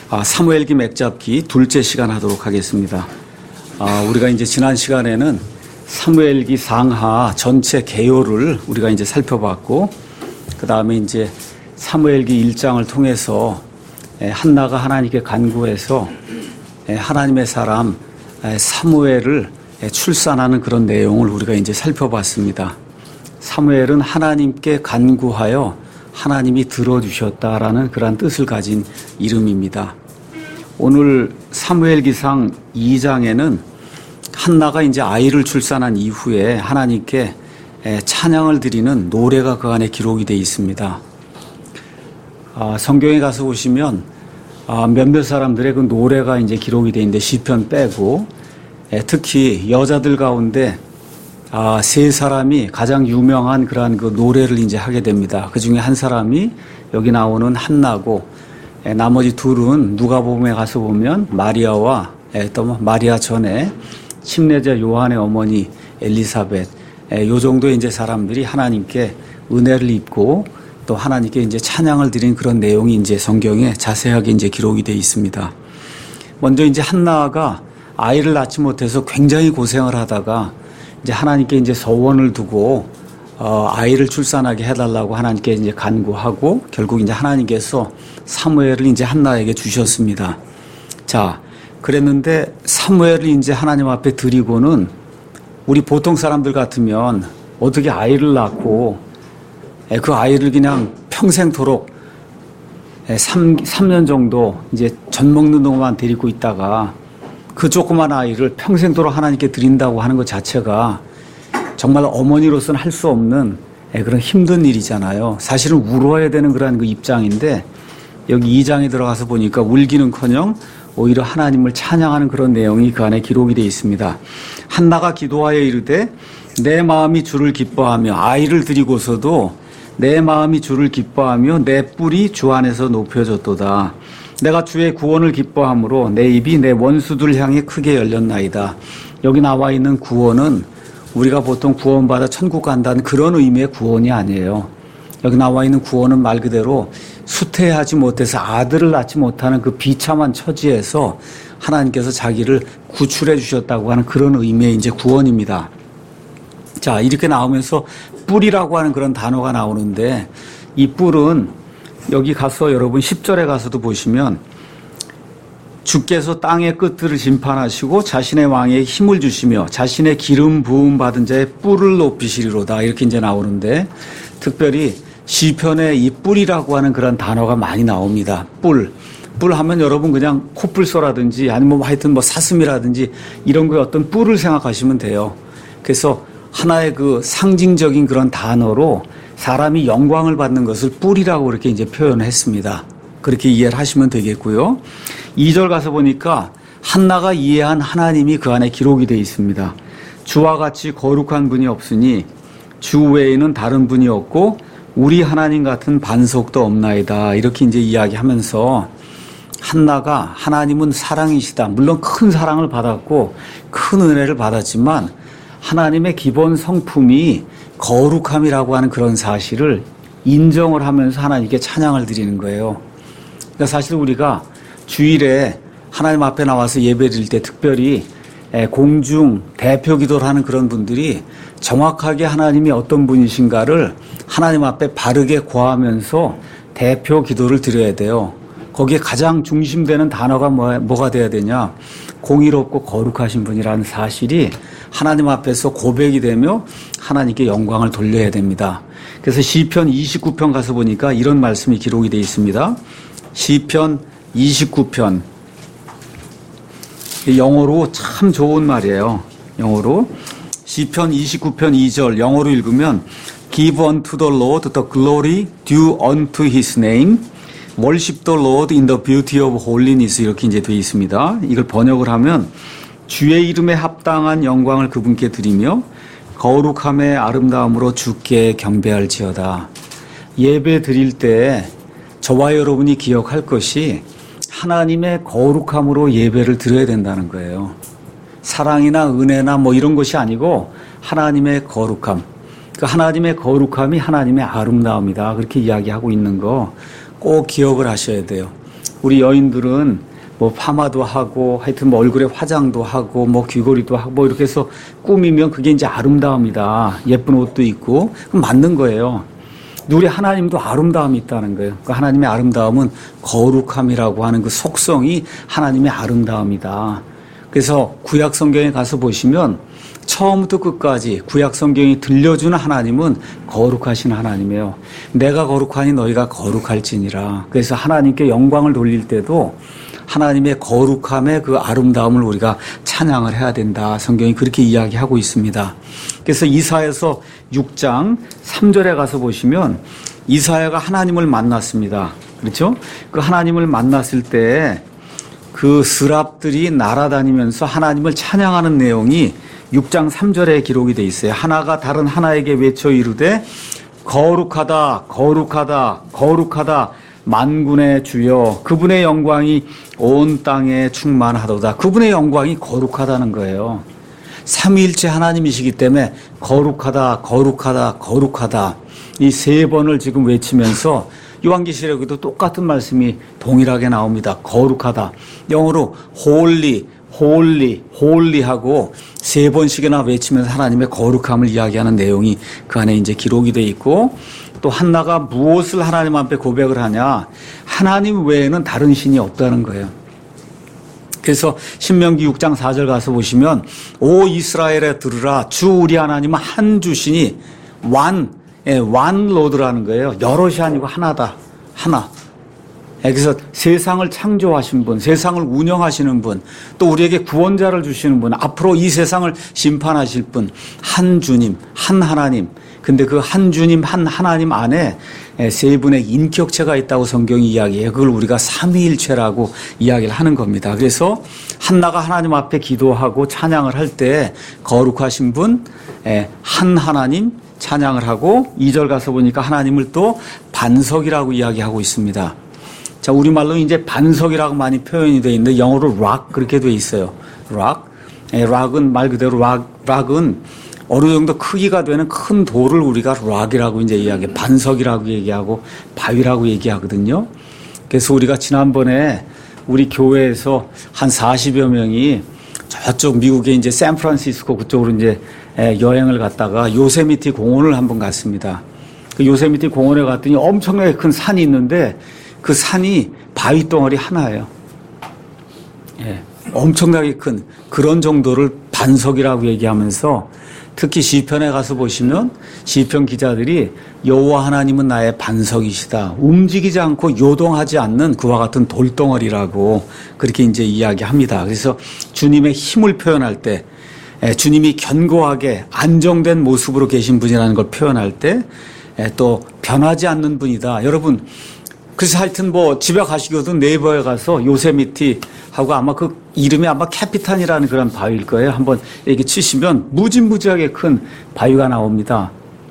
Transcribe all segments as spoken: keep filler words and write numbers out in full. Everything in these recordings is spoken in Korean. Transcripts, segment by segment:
아, 사무엘기 맥잡기 둘째 시간 하도록 하겠습니다. 아, 우리가 이제 지난 시간에는 사무엘기 상하 전체 개요를 우리가 이제 살펴봤고, 그 다음에 이제 사무엘기 일 장을 통해서 한나가 하나님께 간구해서 하나님의 사람 사무엘을 출산하는 그런 내용을 우리가 이제 살펴봤습니다. 사무엘은 하나님께 간구하여 하나님이 들어주셨다라는 그런 뜻을 가진 이름입니다. 오늘 사무엘기상 이 장에는 한나가 이제 아이를 출산한 이후에 하나님께 찬양을 드리는 노래가 그 안에 기록이 되어 있습니다. 아, 성경에 가서 보시면 아, 몇몇 사람들의 그 노래가 이제 기록이 되어 있는데 시편 빼고 에, 특히 여자들 가운데 아, 세 사람이 가장 유명한 그러한 그 노래를 이제 하게 됩니다. 그 중에 한 사람이 여기 나오는 한나고, 에, 나머지 둘은 누가복음에 가서 보면 마리아와 에, 또 마리아 전에 침례자 요한의 어머니 엘리사벳, 에, 요 정도의 이제 사람들이 하나님께 은혜를 입고 또 하나님께 이제 찬양을 드린 그런 내용이 이제 성경에 자세하게 이제 기록이 되어 있습니다. 먼저 이제 한나가 아이를 낳지 못해서 굉장히 고생을 하다가 이제 하나님께 이제 서원을 두고 어, 아이를 출산하게 해달라고 하나님께 이제 간구하고 결국 이제 하나님께서 사무엘을 이제 한나에게 주셨습니다. 자, 그랬는데 사무엘을 이제 하나님 앞에 드리고는 우리 보통 사람들 같으면 어떻게 아이를 낳고 그 아이를 그냥 평생토록 삼 년 정도 이제 젖 먹는 동안 데리고 있다가 그 조그만 아이를 평생도록 하나님께 드린다고 하는 것 자체가 정말 어머니로서는 할 수 없는 그런 힘든 일이잖아요. 사실은 울어야 되는 그런 그 입장인데 여기 이 장에 들어가서 보니까 울기는커녕 오히려 하나님을 찬양하는 그런 내용이 그 안에 기록이 되어 있습니다. 한나가 기도하여 이르되 내 마음이 주를 기뻐하며 아이를 드리고서도 내 마음이 주를 기뻐하며 내 뿔이 주 안에서 높여졌도다. 내가 주의 구원을 기뻐함으로 내 입이 내 원수들 향해 크게 열렸나이다. 여기 나와 있는 구원은 우리가 보통 구원받아 천국 간다는 그런 의미의 구원이 아니에요. 여기 나와 있는 구원은 말 그대로 수태하지 못해서 아들을 낳지 못하는 그 비참한 처지에서 하나님께서 자기를 구출해 주셨다고 하는 그런 의미의 이제 구원입니다. 자, 이렇게 나오면서 뿔이라고 하는 그런 단어가 나오는데 이 뿔은 여기 가서 여러분 십 절에 가서도 보시면 주께서 땅의 끝들을 심판하시고 자신의 왕에 힘을 주시며 자신의 기름 부음 받은 자의 뿔을 높이시리로다 이렇게 이제 나오는데 특별히 시편에 이 뿔이라고 하는 그런 단어가 많이 나옵니다. 뿔. 뿔 하면 여러분 그냥 코뿔소라든지 아니면 뭐 하여튼 뭐 사슴이라든지 이런 거에 어떤 뿔을 생각하시면 돼요. 그래서 하나의 그 상징적인 그런 단어로 사람이 영광을 받는 것을 뿔이라고 그렇게 이제 표현했습니다. 그렇게 이해를 하시면 되겠고요. 이 절 가서 보니까 한나가 이해한 하나님이 그 안에 기록이 되어 있습니다. 주와 같이 거룩한 분이 없으니 주 외에는 다른 분이 없고 우리 하나님 같은 반석도 없나이다. 이렇게 이제 이야기하면서 한나가 하나님은 사랑이시다. 물론 큰 사랑을 받았고 큰 은혜를 받았지만 하나님의 기본 성품이 거룩함이라고 하는 그런 사실을 인정을 하면서 하나님께 찬양을 드리는 거예요. 그러니까 사실 우리가 주일에 하나님 앞에 나와서 예배 드릴 때 특별히 공중 대표 기도를 하는 그런 분들이 정확하게 하나님이 어떤 분이신가를 하나님 앞에 바르게 고하면서 대표 기도를 드려야 돼요. 거기에 가장 중심되는 단어가 뭐, 뭐가 돼야 되냐? 공의롭고 거룩하신 분이라는 사실이 하나님 앞에서 고백이 되며 하나님께 영광을 돌려야 됩니다. 그래서 시편 이십구 편 가서 보니까 이런 말씀이 기록이 되어 있습니다. 시편 이십구 편. 영어로 참 좋은 말이에요. 영어로. 시편 이십구 편 이 절 영어로 읽으면 Give unto the Lord the glory due unto his name. Worship the Lord in the beauty of holiness. 이렇게 이제 되어 있습니다. 이걸 번역을 하면 주의 이름에 합당한 영광을 그분께 드리며 거룩함의 아름다움으로 주께 경배할지어다. 예배 드릴 때 저와 여러분이 기억할 것이 하나님의 거룩함으로 예배를 드려야 된다는 거예요. 사랑이나 은혜나 뭐 이런 것이 아니고 하나님의 거룩함. 그 하나님의 거룩함이 하나님의 아름다움이다. 그렇게 이야기하고 있는 거 꼭 기억을 하셔야 돼요. 우리 여인들은 뭐 파마도 하고 하여튼 뭐 얼굴에 화장도 하고 뭐 귀걸이도 하고 뭐 이렇게 해서 꾸미면 그게 이제 아름다움이다. 예쁜 옷도 있고 그럼 맞는 거예요. 우리 하나님도 아름다움이 있다는 거예요. 그 하나님의 아름다움은 거룩함이라고 하는 그 속성이 하나님의 아름다움이다. 그래서 구약 성경에 가서 보시면 처음부터 끝까지 구약 성경이 들려주는 하나님은 거룩하신 하나님이에요. 내가 거룩하니 너희가 거룩할지니라. 그래서 하나님께 영광을 돌릴 때도 하나님의 거룩함의 그 아름다움을 우리가 찬양을 해야 된다. 성경이 그렇게 이야기하고 있습니다. 그래서 이사야서 육 장 삼 절에 가서 보시면 이사야가 하나님을 만났습니다. 그렇죠? 그 하나님을 만났을 때 그 스랍들이 날아다니면서 하나님을 찬양하는 내용이 육 장 삼 절에 기록이 돼 있어요. 하나가 다른 하나에게 외쳐 이르되 거룩하다 거룩하다 거룩하다 만군의 주여 그분의 영광이 온 땅에 충만하도다. 그분의 영광이 거룩하다는 거예요. 삼위일체 하나님이시기 때문에 거룩하다 거룩하다 거룩하다 이 세 번을 지금 외치면서 요한계시록에도 똑같은 말씀이 동일하게 나옵니다. 거룩하다. 영어로 holy, holy, holy 하고 세 번씩이나 외치면서 하나님의 거룩함을 이야기하는 내용이 그 안에 이제 기록이 되어 있고 또 한나가 무엇을 하나님 앞에 고백을 하냐? 하나님 외에는 다른 신이 없다는 거예요. 그래서 신명기 육 장 사 절 가서 보시면 오 이스라엘에 들으라 주 우리 하나님은 한 주시니 one, 예, one Lord라는 거예요. 여럿이 아니고 하나다. 하나. 예, 그래서 세상을 창조하신 분, 세상을 운영하시는 분, 또 우리에게 구원자를 주시는 분, 앞으로 이 세상을 심판하실 분, 한 주님, 한 하나님. 근데 그 한 주님, 한 하나님 안에 세 분의 인격체가 있다고 성경이 이야기해요. 그걸 우리가 삼위일체라고 이야기를 하는 겁니다. 그래서 한나가 하나님 앞에 기도하고 찬양을 할 때 거룩하신 분, 한 하나님 찬양을 하고 이 절 가서 보니까 하나님을 또 반석이라고 이야기하고 있습니다. 자, 우리말로 이제 반석이라고 많이 표현이 되어 있는데 영어로 rock 그렇게 되어 있어요. rock. rock은 말 그대로 rock, rock은 어느 정도 크기가 되는 큰 돌을 우리가 락이라고 이제 이야기, 반석이라고 얘기하고 바위라고 얘기하거든요. 그래서 우리가 지난번에 우리 교회에서 한 사십여 명이 저쪽 미국의 이제 샌프란시스코 그쪽으로 이제 여행을 갔다가 요세미티 공원을 한번 갔습니다. 그 요세미티 공원에 갔더니 엄청나게 큰 산이 있는데 그 산이 바위 덩어리 하나예요. 예, 엄청나게 큰 그런 정도를 반석이라고 얘기하면서 특히 시편에 가서 보시면 시편 기자들이 여호와 하나님은 나의 반석이시다. 움직이지 않고 요동하지 않는 그와 같은 돌덩어리라고 그렇게 이제 이야기합니다. 그래서 주님의 힘을 표현할 때 주님이 견고하게 안정된 모습으로 계신 분이라는 걸 표현할 때 또 변하지 않는 분이다. 여러분 그래서 하여튼 뭐 집에 가시거든 네이버에 가서 요세미티 하고 아마 그 이름이 아마 캐피탄이라는 그런 바위일 거예요. 한번 이렇게 치시면 무지무지하게 큰 바위가 나옵니다.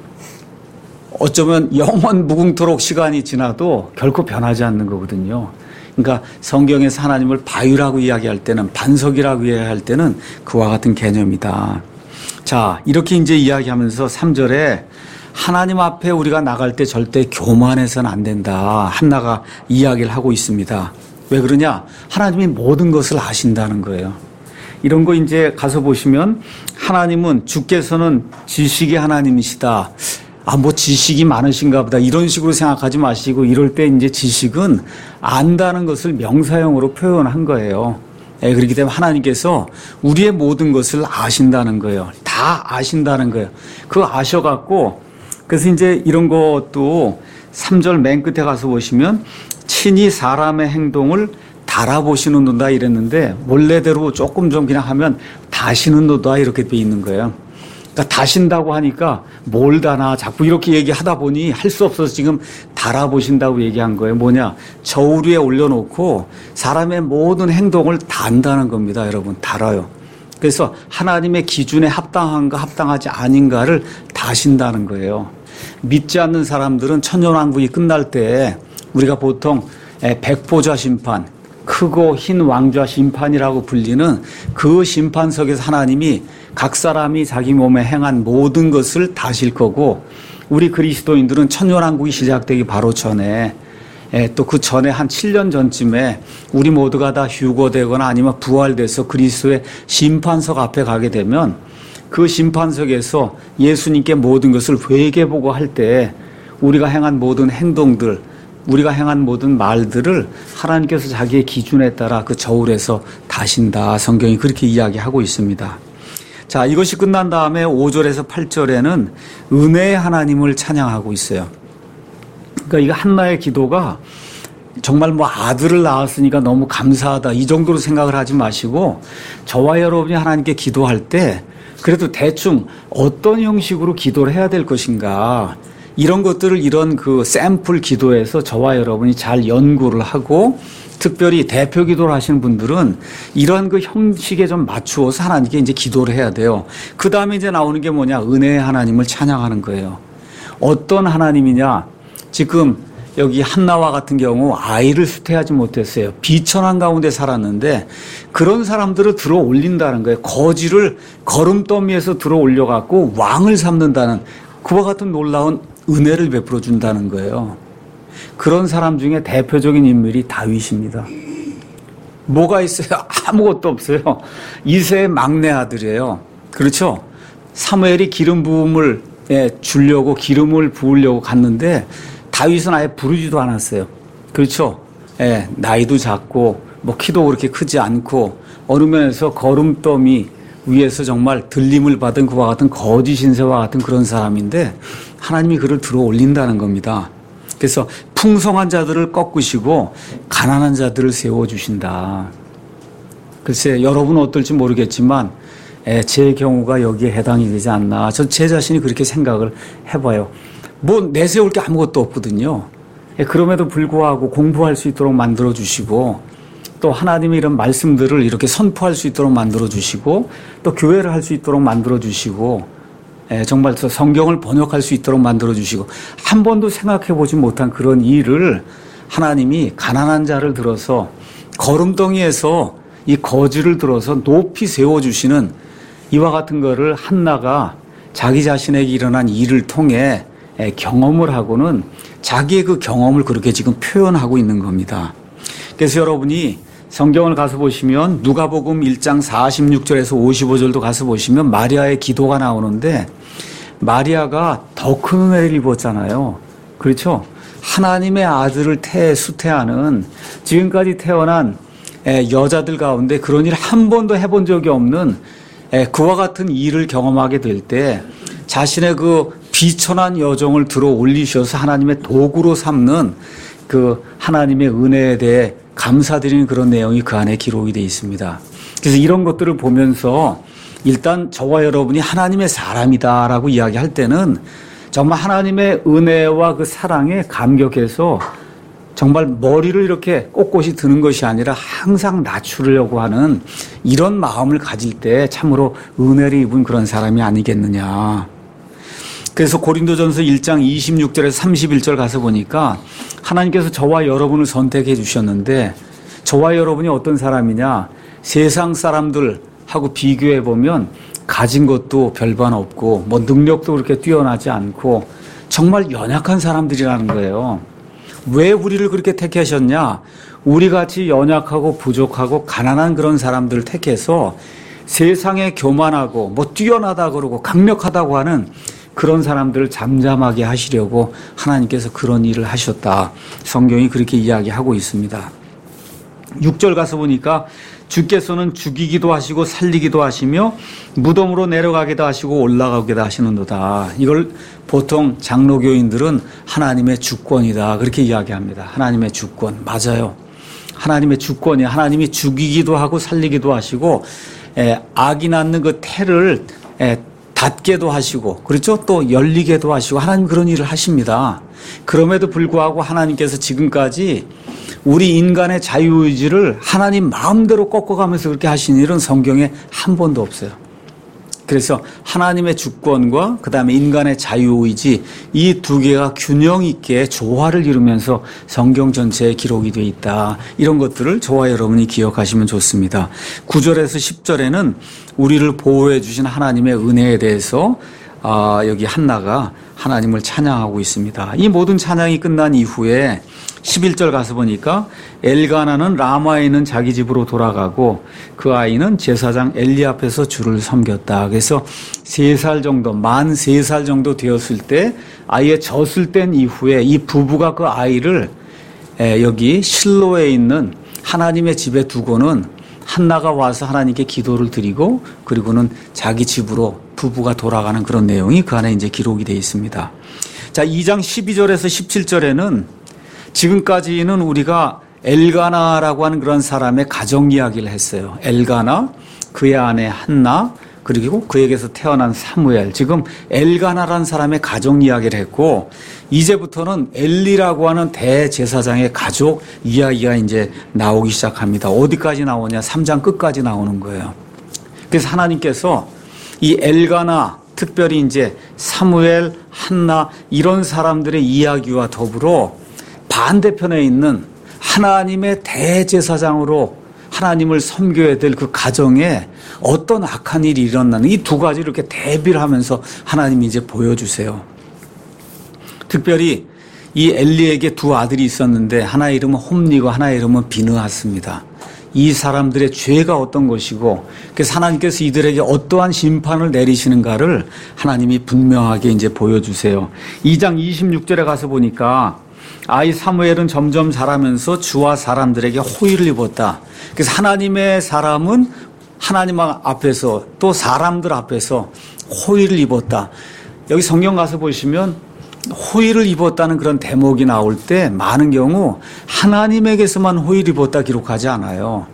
어쩌면 영원 무궁토록 시간이 지나도 결코 변하지 않는 거거든요. 그러니까 성경에서 하나님을 바위라고 이야기할 때는 반석이라고 이야기할 때는 그와 같은 개념이다. 자, 이렇게 이제 이야기하면서 삼 절에 하나님 앞에 우리가 나갈 때 절대 교만해서는 안 된다. 한나가 이야기를 하고 있습니다. 왜 그러냐? 하나님이 모든 것을 아신다는 거예요. 이런 거 이제 가서 보시면 하나님은 주께서는 지식의 하나님이시다. 아, 뭐 지식이 많으신가 보다. 이런 식으로 생각하지 마시고 이럴 때 이제 지식은 안다는 것을 명사형으로 표현한 거예요. 예, 그렇기 때문에 하나님께서 우리의 모든 것을 아신다는 거예요. 다 아신다는 거예요. 그거 아셔갖고 그래서 이제 이런 것도 삼 절 맨 끝에 가서 보시면 친히 사람의 행동을 달아보시는도다 이랬는데 원래대로 조금 좀 그냥 하면 다시는도다 이렇게 돼 있는 거예요. 그러니까 다신다고 하니까 뭘 다나 자꾸 이렇게 얘기하다 보니 할 수 없어서 지금 달아보신다고 얘기한 거예요. 뭐냐? 저울 위에 올려놓고 사람의 모든 행동을 다 안다는 겁니다. 여러분 달아요. 그래서 하나님의 기준에 합당한가 합당하지 아닌가를 다신다는 거예요. 믿지 않는 사람들은 천년왕국이 끝날 때 우리가 보통 백보자 심판, 크고 흰 왕좌 심판이라고 불리는 그 심판석에서 하나님이 각 사람이 자기 몸에 행한 모든 것을 다실 거고 우리 그리스도인들은 천년왕국이 시작되기 바로 전에 또 그 전에 한 칠 년 전쯤에 우리 모두가 다 휴거되거나 아니면 부활돼서 그리스도의 심판석 앞에 가게 되면 그 심판석에서 예수님께 모든 것을 회개보고 할 때 우리가 행한 모든 행동들, 우리가 행한 모든 말들을 하나님께서 자기의 기준에 따라 그 저울에서 다신다. 성경이 그렇게 이야기하고 있습니다. 자, 이것이 끝난 다음에 오 절에서 팔 절에는 은혜의 하나님을 찬양하고 있어요. 그러니까 이 한나의 기도가 정말 뭐 아들을 낳았으니까 너무 감사하다 이 정도로 생각을 하지 마시고 저와 여러분이 하나님께 기도할 때 그래도 대충 어떤 형식으로 기도를 해야 될 것인가 이런 것들을 이런 그 샘플 기도에서 저와 여러분이 잘 연구를 하고 특별히 대표 기도를 하시는 분들은 이러한 그 형식에 좀 맞추어서 하나님께 이제 기도를 해야 돼요. 그 다음에 이제 나오는 게 뭐냐? 은혜의 하나님을 찬양하는 거예요. 어떤 하나님이냐? 지금 여기 한나와 같은 경우 아이를 수태하지 못했어요. 비천한 가운데 살았는데 그런 사람들을 들어 올린다는 거예요. 거지를 거름더미에서 들어 올려갖고 왕을 삼는다는 그와 같은 놀라운 은혜를 베풀어 준다는 거예요. 그런 사람 중에 대표적인 인물이 다윗입니다. 뭐가 있어요? 아무것도 없어요. 이새의 막내 아들이에요. 그렇죠? 사무엘이 기름 부음을 주려고 기름을 부으려고 갔는데 다윗은 아예 부르지도 않았어요. 그렇죠? 예, 나이도 작고 뭐 키도 그렇게 크지 않고 어느 면에서 거름더미 위에서 정말 들림을 받은 그와 같은 거짓 신세와 같은 그런 사람인데 하나님이 그를 들어 올린다는 겁니다. 그래서 풍성한 자들을 꺾으시고 가난한 자들을 세워주신다. 글쎄 여러분은 어떨지 모르겠지만 제 경우가 여기에 해당이 되지 않나. 저 제 자신이 그렇게 생각을 해봐요. 뭐 내세울 게 아무것도 없거든요. 그럼에도 불구하고 공부할 수 있도록 만들어주시고 또 하나님의 이런 말씀들을 이렇게 선포할 수 있도록 만들어주시고 또 교회를 할 수 있도록 만들어주시고 정말 성경을 번역할 수 있도록 만들어주시고 한 번도 생각해보지 못한 그런 일을 하나님이 가난한 자를 들어서 거름덩이에서 이 거지를 들어서 높이 세워주시는 이와 같은 거를 한나가 자기 자신에게 일어난 일을 통해 경험을 하고는 자기의 그 경험을 그렇게 지금 표현하고 있는 겁니다. 그래서 여러분이 성경을 가서 보시면 누가복음 일 장 사십육 절에서 오십오 절도 가서 보시면 마리아의 기도가 나오는데 마리아가 더 큰 은혜를 입었잖아요. 그렇죠? 하나님의 아들을 태, 수태하는 지금까지 태어난 여자들 가운데 그런 일 한 번도 해본 적이 없는 그와 같은 일을 경험하게 될 때 자신의 그 비천한 여정을 들어 올리셔서 하나님의 도구로 삼는 그 하나님의 은혜에 대해 감사드리는 그런 내용이 그 안에 기록이 되어 있습니다. 그래서 이런 것들을 보면서 일단 저와 여러분이 하나님의 사람이다라고 이야기할 때는 정말 하나님의 은혜와 그 사랑에 감격해서 정말 머리를 이렇게 꼿꼿이 드는 것이 아니라 항상 낮추려고 하는 이런 마음을 가질 때 참으로 은혜를 입은 그런 사람이 아니겠느냐. 그래서 고린도전서 일 장 이십육 절에서 삼십일 절 가서 보니까 하나님께서 저와 여러분을 선택해 주셨는데 저와 여러분이 어떤 사람이냐. 세상 사람들하고 비교해 보면 가진 것도 별반 없고 뭐 능력도 그렇게 뛰어나지 않고 정말 연약한 사람들이라는 거예요. 왜 우리를 그렇게 택하셨냐? 우리같이 연약하고 부족하고 가난한 그런 사람들을 택해서 세상에 교만하고 뭐 뛰어나다 그러고 강력하다고 하는 그런 사람들을 잠잠하게 하시려고 하나님께서 그런 일을 하셨다. 성경이 그렇게 이야기하고 있습니다. 육 절 가서 보니까 주께서는 죽이기도 하시고 살리기도 하시며 무덤으로 내려가기도 하시고 올라가기도 하시는도다. 이걸 보통 장로교인들은 하나님의 주권이다. 그렇게 이야기합니다. 하나님의 주권. 맞아요. 하나님의 주권이 하나님이 죽이기도 하고 살리기도 하시고 에, 악이 낳는 그 태를 에, 닫게도 하시고 그렇죠? 또 열리게도 하시고 하나님 그런 일을 하십니다. 그럼에도 불구하고 하나님께서 지금까지 우리 인간의 자유의지를 하나님 마음대로 꺾어가면서 그렇게 하신 일은 성경에 한 번도 없어요. 그래서 하나님의 주권과 그다음에 인간의 자유의지 이 두 개가 균형 있게 조화를 이루면서 성경 전체에 기록이 되어 있다. 이런 것들을 저와 여러분이 기억하시면 좋습니다. 구 절에서 십 절에는 우리를 보호해 주신 하나님의 은혜에 대해서 아, 여기 한나가 하나님을 찬양하고 있습니다. 이 모든 찬양이 끝난 이후에 십일 절 가서 보니까 엘가나는 라마에 있는 자기 집으로 돌아가고 그 아이는 제사장 엘리 앞에서 주를 섬겼다. 그래서 세 살 정도, 만 세 살 정도 되었을 때 아이의 젖을 뗀 이후에 이 부부가 그 아이를 여기 실로에 있는 하나님의 집에 두고는 한나가 와서 하나님께 기도를 드리고 그리고는 자기 집으로 부부가 돌아가는 그런 내용이 그 안에 이제 기록이 되어 있습니다. 자, 이 장 십이 절에서 십칠 절에는 지금까지는 우리가 엘가나라고 하는 그런 사람의 가정 이야기를 했어요. 엘가나, 그의 아내 한나, 그리고 그에게서 태어난 사무엘. 지금 엘가나라는 사람의 가정 이야기를 했고 이제부터는 엘리라고 하는 대제사장의 가족 이야기가 이제 나오기 시작합니다. 어디까지 나오냐? 삼 장 끝까지 나오는 거예요. 그래서 하나님께서 이 엘가나, 특별히 이제 사무엘, 한나 이런 사람들의 이야기와 더불어 반대편에 있는 하나님의 대제사장으로 하나님을 섬겨야 될 그 가정에 어떤 악한 일이 일어나는 이 두 가지를 이렇게 대비를 하면서 하나님이 이제 보여주세요. 특별히 이 엘리에게 두 아들이 있었는데 하나 이름은 홈니고 하나 이름은 비느하스입니다. 이 사람들의 죄가 어떤 것이고 그래서 하나님께서 이들에게 어떠한 심판을 내리시는가를 하나님이 분명하게 이제 보여주세요. 이 장 이십육 절에 가서 보니까 아이 사무엘은 점점 자라면서 주와 사람들에게 호의를 입었다. 그래서 하나님의 사람은 하나님 앞에서 또 사람들 앞에서 호의를 입었다. 여기 성경 가서 보시면 호의를 입었다는 그런 대목이 나올 때 많은 경우 하나님에게서만 호의를 입었다 기록하지 않아요.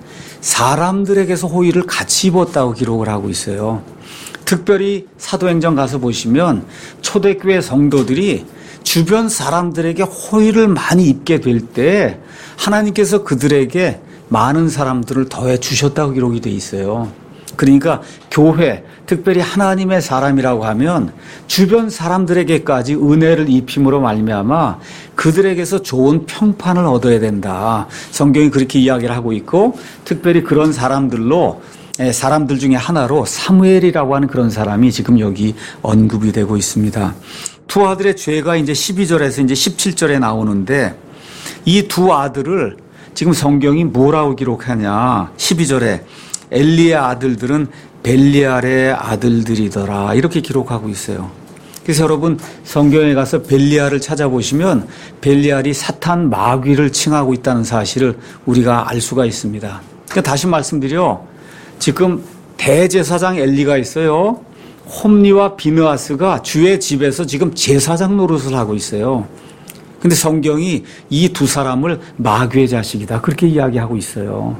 사람들에게서 호의를 같이 입었다고 기록을 하고 있어요. 특별히 사도행전 가서 보시면 초대교회 성도들이 주변 사람들에게 호의를 많이 입게 될 때 하나님께서 그들에게 많은 사람들을 더해 주셨다고 기록이 돼 있어요. 그러니까 교회, 특별히 하나님의 사람이라고 하면 주변 사람들에게까지 은혜를 입힘으로 말미암아 그들에게서 좋은 평판을 얻어야 된다. 성경이 그렇게 이야기를 하고 있고 특별히 그런 사람들로 사람들 중에 하나로 사무엘이라고 하는 그런 사람이 지금 여기 언급이 되고 있습니다. 두 아들의 죄가 이제 십이 절에서 이제 십칠 절에 나오는데 이 두 아들을 지금 성경이 뭐라고 기록하냐. 십이 절에 엘리의 아들들은 벨리알의 아들들이더라. 이렇게 기록하고 있어요. 그래서 여러분 성경에 가서 벨리알을 찾아보시면 벨리알이 사탄 마귀를 칭하고 있다는 사실을 우리가 알 수가 있습니다. 그러니까 다시 말씀드려 지금 대제사장 엘리가 있어요. 홈니와 비느하스가 주의 집에서 지금 제사장 노릇을 하고 있어요. 근데 성경이 이 두 사람을 마귀의 자식이다. 그렇게 이야기하고 있어요.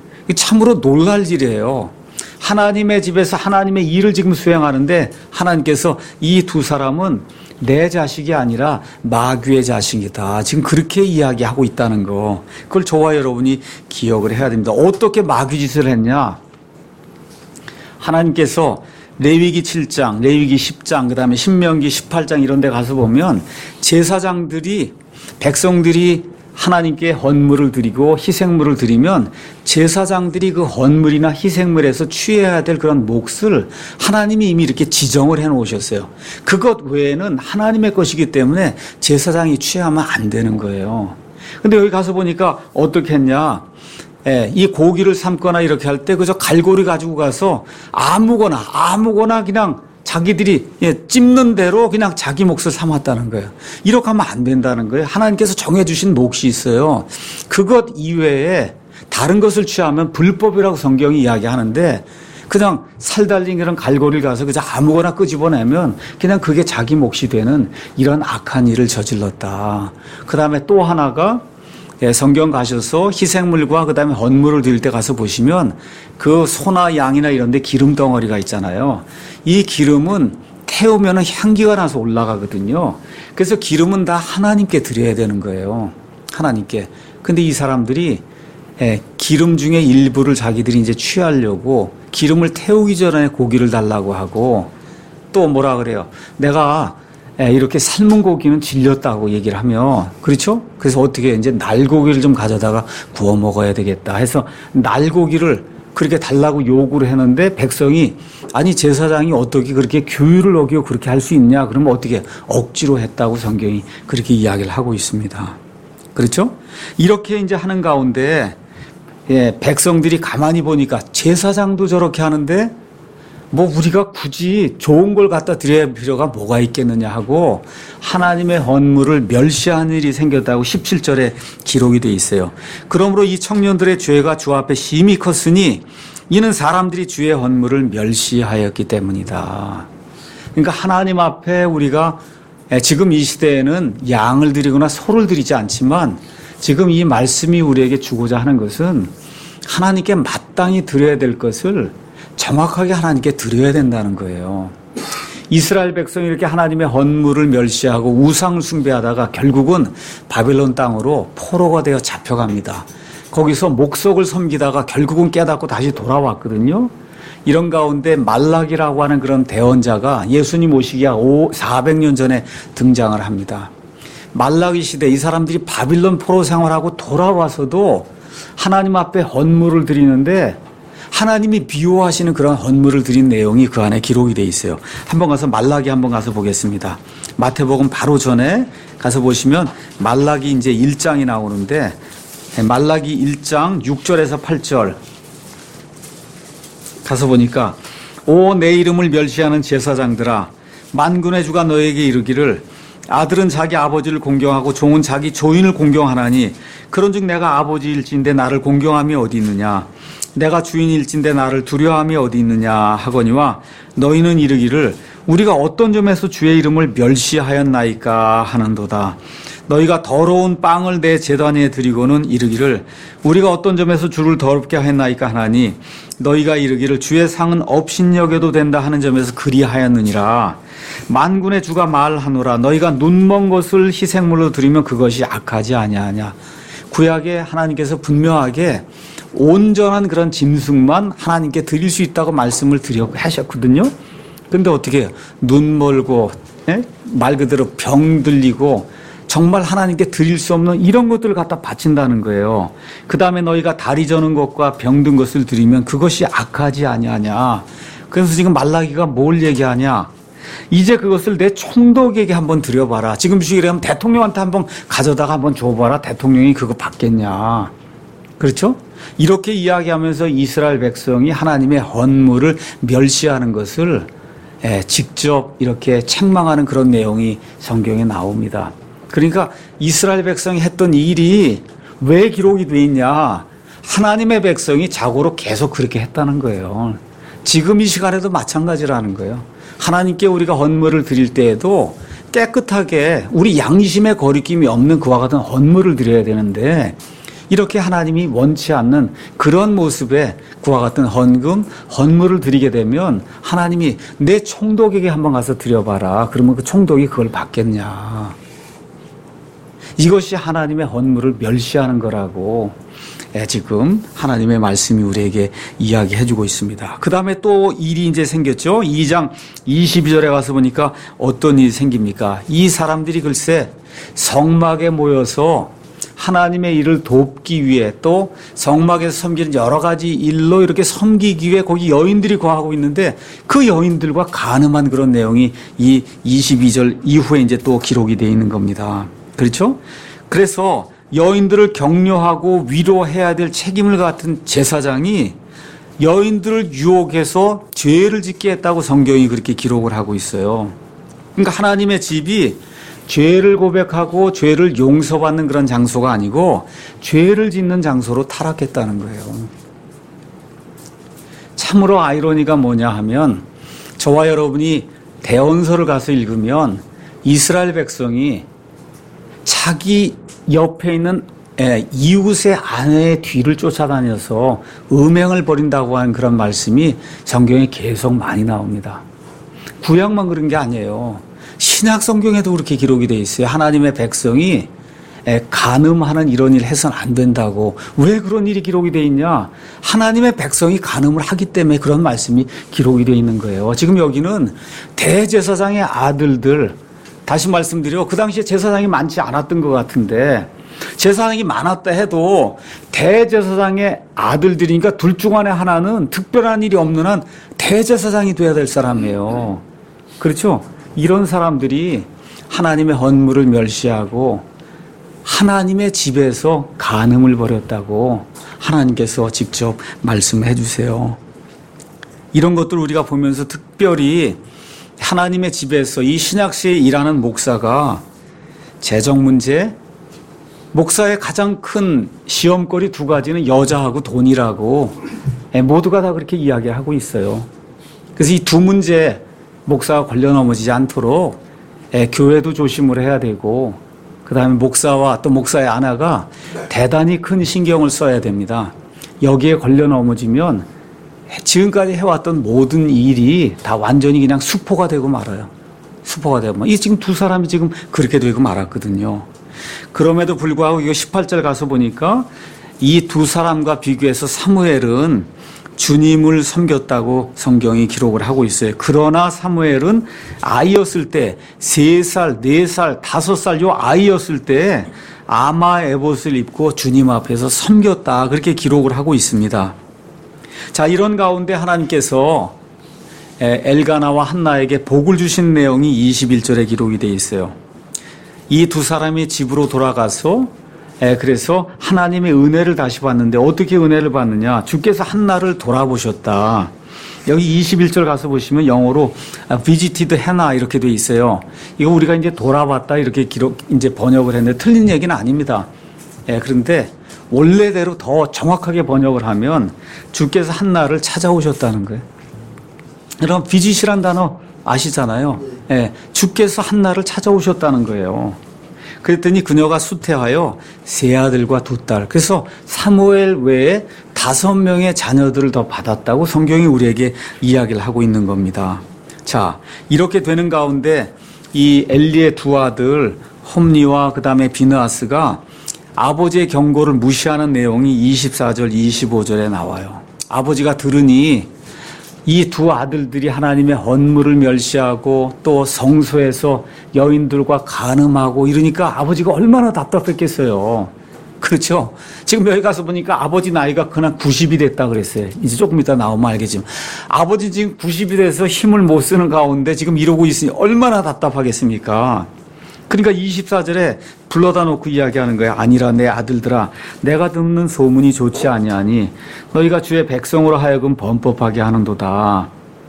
참으로 놀랄 일이에요. 하나님의 집에서 하나님의 일을 지금 수행하는데 하나님께서 이 두 사람은 내 자식이 아니라 마귀의 자식이다. 지금 그렇게 이야기하고 있다는 거. 그걸 저와 여러분이 기억을 해야 됩니다. 어떻게 마귀 짓을 했냐? 하나님께서 레위기 칠 장, 레위기 십 장, 그 다음에 신명기 십팔 장 이런 데 가서 보면 제사장들이, 백성들이 하나님께 헌물을 드리고 희생물을 드리면 제사장들이 그 헌물이나 희생물에서 취해야 될 그런 몫을 하나님이 이미 이렇게 지정을 해 놓으셨어요. 그것 외에는 하나님의 것이기 때문에 제사장이 취하면 안 되는 거예요. 근데 여기 가서 보니까 어떻게 했냐? 예, 이 고기를 삶거나 이렇게 할 때 그저 갈고리 가지고 가서 아무거나 아무거나 그냥 자기들이 예, 찝는 대로 그냥 자기 몫을 삼았다는 거예요. 이렇게 하면 안 된다는 거예요. 하나님께서 정해주신 몫이 있어요. 그것 이외에 다른 것을 취하면 불법이라고 성경이 이야기하는데 그냥 살 달린 그런 갈고리를 가서 그저 아무거나 끄집어내면 그냥 그게 자기 몫이 되는 이런 악한 일을 저질렀다. 그 다음에 또 하나가 예, 성경 가셔서 희생물과 그 다음에 헌물을 드릴 때 가서 보시면 그 소나 양이나 이런 데 기름 덩어리가 있잖아요. 이 기름은 태우면 향기가 나서 올라가거든요. 그래서 기름은 다 하나님께 드려야 되는 거예요. 하나님께. 근데 이 사람들이 예, 기름 중에 일부를 자기들이 이제 취하려고 기름을 태우기 전에 고기를 달라고 하고 또 뭐라 그래요. 내가 이렇게 삶은 고기는 질렸다고 얘기를 하며 그렇죠? 그래서 어떻게 이제 날고기를 좀 가져다가 구워 먹어야 되겠다 해서 날고기를 그렇게 달라고 요구를 했는데 백성이 아니 제사장이 어떻게 그렇게 규율을 어기고 그렇게 할 수 있냐? 그러면 어떻게 억지로 했다고 성경이 그렇게 이야기를 하고 있습니다. 그렇죠? 이렇게 이제 하는 가운데 예, 백성들이 가만히 보니까 제사장도 저렇게 하는데 뭐 우리가 굳이 좋은 걸 갖다 드려야 할 필요가 뭐가 있겠느냐 하고 하나님의 헌물을 멸시하는 일이 생겼다고 십칠 절에 기록이 되어 있어요. 그러므로 이 청년들의 죄가 주 앞에 심히 컸으니 이는 사람들이 주의 헌물을 멸시하였기 때문이다. 그러니까 하나님 앞에 우리가 지금 이 시대에는 양을 드리거나 소를 드리지 않지만 지금 이 말씀이 우리에게 주고자 하는 것은 하나님께 마땅히 드려야 될 것을 정확하게 하나님께 드려야 된다는 거예요. 이스라엘 백성이 이렇게 하나님의 헌물을 멸시하고 우상을 숭배하다가 결국은 바벨론 땅으로 포로가 되어 잡혀갑니다. 거기서 목석을 섬기다가 결국은 깨닫고 다시 돌아왔거든요. 이런 가운데 말라기라고 하는 그런 대언자가 예수님 오시기 약 사백 년 전에 등장을 합니다. 말라기 시대 이 사람들이 바빌론 포로 생활하고 돌아와서도 하나님 앞에 헌물을 드리는데 하나님이 미워하시는 그런 헌물을 드린 내용이 그 안에 기록이 되어 있어요. 한번 가서 말라기 한번 가서 보겠습니다. 마태복음 바로 전에 가서 보시면 말라기 이제 일 장이 나오는데 말라기 일 장 육 절에서 팔 절 가서 보니까 오 내 이름을 멸시하는 제사장들아 만군의 주가 너에게 이르기를 아들은 자기 아버지를 공경하고 종은 자기 조인을 공경하나니 그런즉 내가 아버지일진데 나를 공경함이 어디 있느냐 내가 주인일진데 나를 두려워함이 어디 있느냐 하거니와 너희는 이르기를 우리가 어떤 점에서 주의 이름을 멸시하였나이까 하는도다. 너희가 더러운 빵을 내 제단에 드리고는 이르기를 우리가 어떤 점에서 주를 더럽게 하였나이까 하나니 너희가 이르기를 주의 상은 업신여겨도 된다 하는 점에서 그리하였느니라. 만군의 주가 말하노라 너희가 눈먼 것을 희생물로 드리면 그것이 악하지 아니하냐. 구약에 하나님께서 분명하게 온전한 그런 짐승만 하나님께 드릴 수 있다고 말씀을 드려 하셨거든요. 근데 어떻게 해요? 눈 멀고 예? 말 그대로 병 들리고 정말 하나님께 드릴 수 없는 이런 것들을 갖다 바친다는 거예요. 그 다음에 너희가 다리 저는 것과 병든 것을 드리면 그것이 악하지 아니하냐. 그래서 지금 말라기가 뭘 얘기하냐. 이제 그것을 내 총독에게 한번 드려봐라. 지금 시기라면 대통령한테 한번 가져다가 한번 줘봐라. 대통령이 그거 받겠냐. 그렇죠? 이렇게 이야기하면서 이스라엘 백성이 하나님의 헌물을 멸시하는 것을 직접 이렇게 책망하는 그런 내용이 성경에 나옵니다. 그러니까 이스라엘 백성이 했던 일이 왜 기록이 돼 있냐. 하나님의 백성이 자고로 계속 그렇게 했다는 거예요. 지금 이 시간에도 마찬가지라는 거예요. 하나님께 우리가 헌물을 드릴 때에도 깨끗하게 우리 양심의 거리낌이 없는 그와 같은 헌물을 드려야 되는데 이렇게 하나님이 원치 않는 그런 모습의 그와 같은 헌금, 헌물을 드리게 되면 하나님이 내 총독에게 한번 가서 드려봐라. 그러면 그 총독이 그걸 받겠냐. 이것이 하나님의 헌물을 멸시하는 거라고 지금 하나님의 말씀이 우리에게 이야기해 주고 있습니다. 그 다음에 또 일이 이제 생겼죠. 이 장 이십이 절에 가서 보니까 어떤 일이 생깁니까? 이 사람들이 글쎄 성막에 모여서 하나님의 일을 돕기 위해 또 성막에서 섬기는 여러 가지 일로 이렇게 섬기기 위해 거기 여인들이 거하고 있는데 그 여인들과 간음한 그런 내용이 이 이십이 절 이후에 이제 또 기록이 되어 있는 겁니다. 그렇죠? 그래서 여인들을 격려하고 위로해야 될 책임을 갖은 제사장이 여인들을 유혹해서 죄를 짓게 했다고 성경이 그렇게 기록을 하고 있어요. 그러니까 하나님의 집이 죄를 고백하고 죄를 용서받는 그런 장소가 아니고 죄를 짓는 장소로 타락했다는 거예요. 참으로 아이러니가 뭐냐 하면 저와 여러분이 대언서를 가서 읽으면 이스라엘 백성이 자기 옆에 있는 이웃의 아내의 뒤를 쫓아다녀서 음행을 벌인다고 하는 그런 말씀이 성경에 계속 많이 나옵니다. 구약만 그런 게 아니에요. 신약 성경에도 그렇게 기록이 되어 있어요. 하나님의 백성이 간음하는 이런 일 해서는 안 된다고. 왜 그런 일이 기록이 되어 있냐? 하나님의 백성이 간음을 하기 때문에 그런 말씀이 기록이 되어 있는 거예요. 지금 여기는 대제사장의 아들들, 다시 말씀드려 그 당시에 제사장이 많지 않았던 것 같은데 제사장이 많았다 해도 대제사장의 아들들이니까 둘 중 안에 하나는 특별한 일이 없는 한 대제사장이 돼야 될 사람이에요. 그렇죠? 이런 사람들이 하나님의 헌물을 멸시하고 하나님의 집에서 간음을 벌였다고 하나님께서 직접 말씀해 주세요. 이런 것들 우리가 보면서 특별히 하나님의 집에서 이 신약시에 일하는 목사가 재정 문제, 목사의 가장 큰 시험거리 두 가지는 여자하고 돈이라고 모두가 다 그렇게 이야기하고 있어요. 그래서 이 두 문제 목사가 걸려 넘어지지 않도록 교회도 조심을 해야 되고 그 다음에 목사와 또 목사의 아내가 대단히 큰 신경을 써야 됩니다. 여기에 걸려 넘어지면 지금까지 해왔던 모든 일이 다 완전히 그냥 수포가 되고 말아요. 수포가 되고. 이 지금 두 사람이 지금 그렇게 되고 말았거든요. 그럼에도 불구하고 이거 십팔 절 가서 보니까 이 두 사람과 비교해서 사무엘은 주님을 섬겼다고 성경이 기록을 하고 있어요. 그러나 사무엘은 아이였을 때, 세 살, 네 살, 다섯 살 요 아이였을 때 아마 에봇을 입고 주님 앞에서 섬겼다. 그렇게 기록을 하고 있습니다. 자, 이런 가운데 하나님께서 엘가나와 한나에게 복을 주신 내용이 이십일 절에 기록이 되어 있어요. 이 두 사람이 집으로 돌아가서 그래서 하나님의 은혜를 다시 받는데 어떻게 은혜를 받느냐? 주께서 한나를 돌아보셨다. 여기 이십일 절 가서 보시면 영어로 visited Hannah 이렇게 돼 있어요. 이거 우리가 이제 돌아봤다 이렇게 기록 이제 번역을 했는데 틀린 얘기는 아닙니다. 예, 그런데 원래대로 더 정확하게 번역을 하면 주께서 한나를 찾아오셨다는 거예요. 여러분 visit이란 단어 아시잖아요. 예, 주께서 한나를 찾아오셨다는 거예요. 그랬더니 그녀가 수태하여 세 아들과 두 딸. 그래서 사무엘 외에 다섯 명의 자녀들을 더 받았다고 성경이 우리에게 이야기를 하고 있는 겁니다. 자, 이렇게 되는 가운데 이 엘리의 두 아들 홈리와 그 다음에 비느하스가 아버지의 경고를 무시하는 내용이 이십사 절, 이십오 절에 나와요. 아버지가 들으니 이 두 아들들이 하나님의 헌물을 멸시하고 또 성소에서 여인들과 간음하고 이러니까 아버지가 얼마나 답답했겠어요. 그렇죠? 지금 여기 가서 보니까 아버지 나이가 그냥 구십이 됐다 그랬어요. 이제 조금 이따 나오면 알겠지만 아버지 지금 구십이 돼서 힘을 못 쓰는 가운데 지금 이러고 있으니 얼마나 답답하겠습니까? 그러니까 이십사 절에 불러다 놓고 이야기하는 거예요. 아니라 내 아들들아, 내가 듣는 소문이 좋지 아니하니 너희가 주의 백성으로 하여금 범법하게 하는도다.